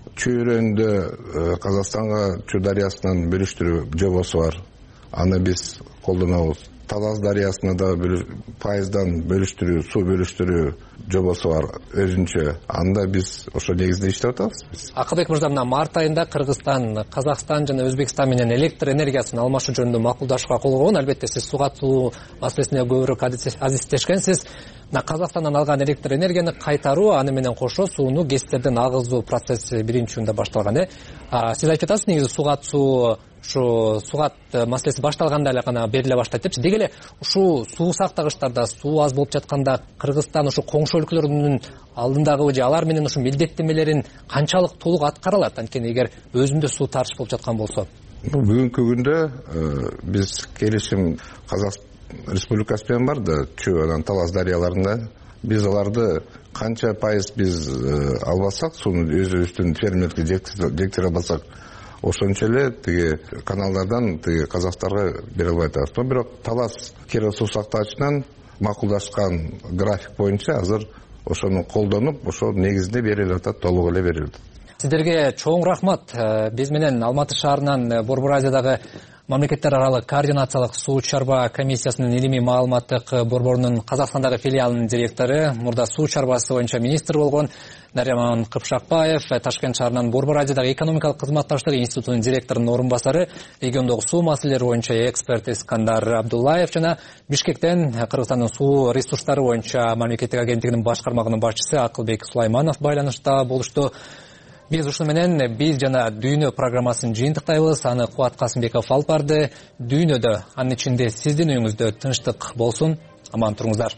Чөйрөндө Казакстанга Чүй дарыясынан бөлүштүрүү жобосу бар. Аны биз колдонобуз. Талас дарыясына да пайыздан бөлүштүрүү, суу бөлүштүрүү жобосу бар өзүнчө. Анда биз ошо негизде иштеп атабыз. Акылбек мырза, мына март айында Кыргызстан, Казакстан жана Өзбекстан менен электр энергиясын алмашуу жөнүндө макулдашууга кол койгон. Албетте сиз суга суу маселесине көбүрөөк азиздешкенсиз. Мына Казакстандан алган электр энергияны кайтаруу, аны менен кошо сууну ГЭСтерден агызуу процесси биринчи июнда башталган. Сиз айтып жатасыз, негизи сугат маселеси башталганда эле гана бериле баштайт депчи. Деги эле ушул суу сактагычтарда суу аз болуп жатканда Кыргызстан ушу коңшу өлкөлөрдүн алдындагы же алар менен ушу милдеттенмелерин канчалык толук аткара алат, анткени эгер өзүндө суу тартыш болуп жаткан болсо? Бүгүнкү күндө биз келишим Казакстан Республикасы менен бар да, Чүй анан Талас дарыяларында. Биз аларды канча пайыз биз албасак, сууну өзүбүздүн фермерге жеткире албасак, ошончо эле тиги каналдардан тиги казактарга бере албай атабыз. Бирок Талас Киров суу сактагычынан макулдашкан график боюнча азыр ошону колдонуп, ошо негизинде берилип атат, толук эле берилди. Сиздерге чоң рахмат. Биз менен Алматы шаарынан Борбор Азиядагы мамлекеттер аралык координациялык суу чарба комиссиясынын илимий маалыматтык борборунун Казакстандагы филиалынын директору, мурда суу чарбасы боюнча министр болгон Нариман Кыпшакбаев, Ташкент шаарынан Борбор Азиядагы экономикалык кызматташтык институтунун директорунун орун басары, региондогу суу маселелери боюнча эксперт Искандар Абдуллаев жана Бишкектен Кыргызстандын суу ресурстары боюнча мамлекеттик агенттигинин башкармагынын башчысы Акылбек Сулайманов байланышта болушту. Биз ушуну менен биз жана Дүйнө программасын жыйынтыктайбыз. Аны Кубат Касымбеков алып барды. Дүйнөдө, анын ичинде сиздин үйүңүздө тынчтык болсун. Аман туруңуздар.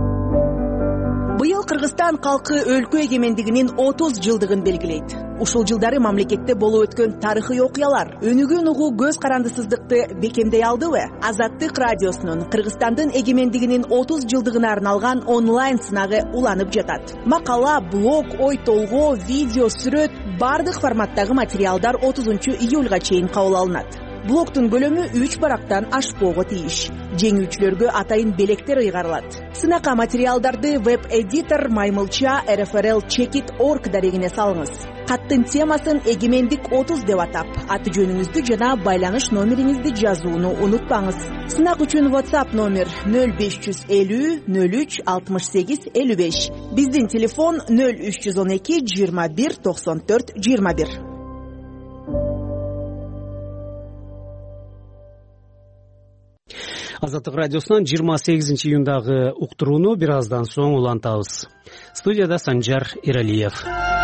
Быйыл Кыргызстан калкы өлкө эгемендигинин 30 жылдыгын белгилейт. Ушул жылдары мамлекетте болуп өткөн тарыхый окуялар өнүгүүнү угуу көз карандысыздыкты бекемдей алдыбы? Азаттык радиосунун Кыргызстандын эгемендигинин 30 жылдыгына арналган онлайн сынагы уланып жатат. Макала, блог, ой толгоо, видео, сүрөт бардык форматтагы материалдар 30 июлга чейин кабыл алынат. блоктун көлөмү 3 барактан ашпоого тийиш. Жеңүүчүлөргө атайын белектер ыйгарылат. Сынакка материалдарды веб-эдитор Маймылча rfrl-checkit.org дарегине салыңыз. Каттын темасын эгемендик 30 деп атап, аты жөнүңүздү жана байланыш номериңизди жазууну унутпаңыз. Сынак үчүн WhatsApp номер 0550 03 68 55. Биздин телефон 0312 21 94 21. Азаттык радиосунан 28 июндагы уктурууну бир аздан соң улантабыз. Студияда Санжар Иралиев.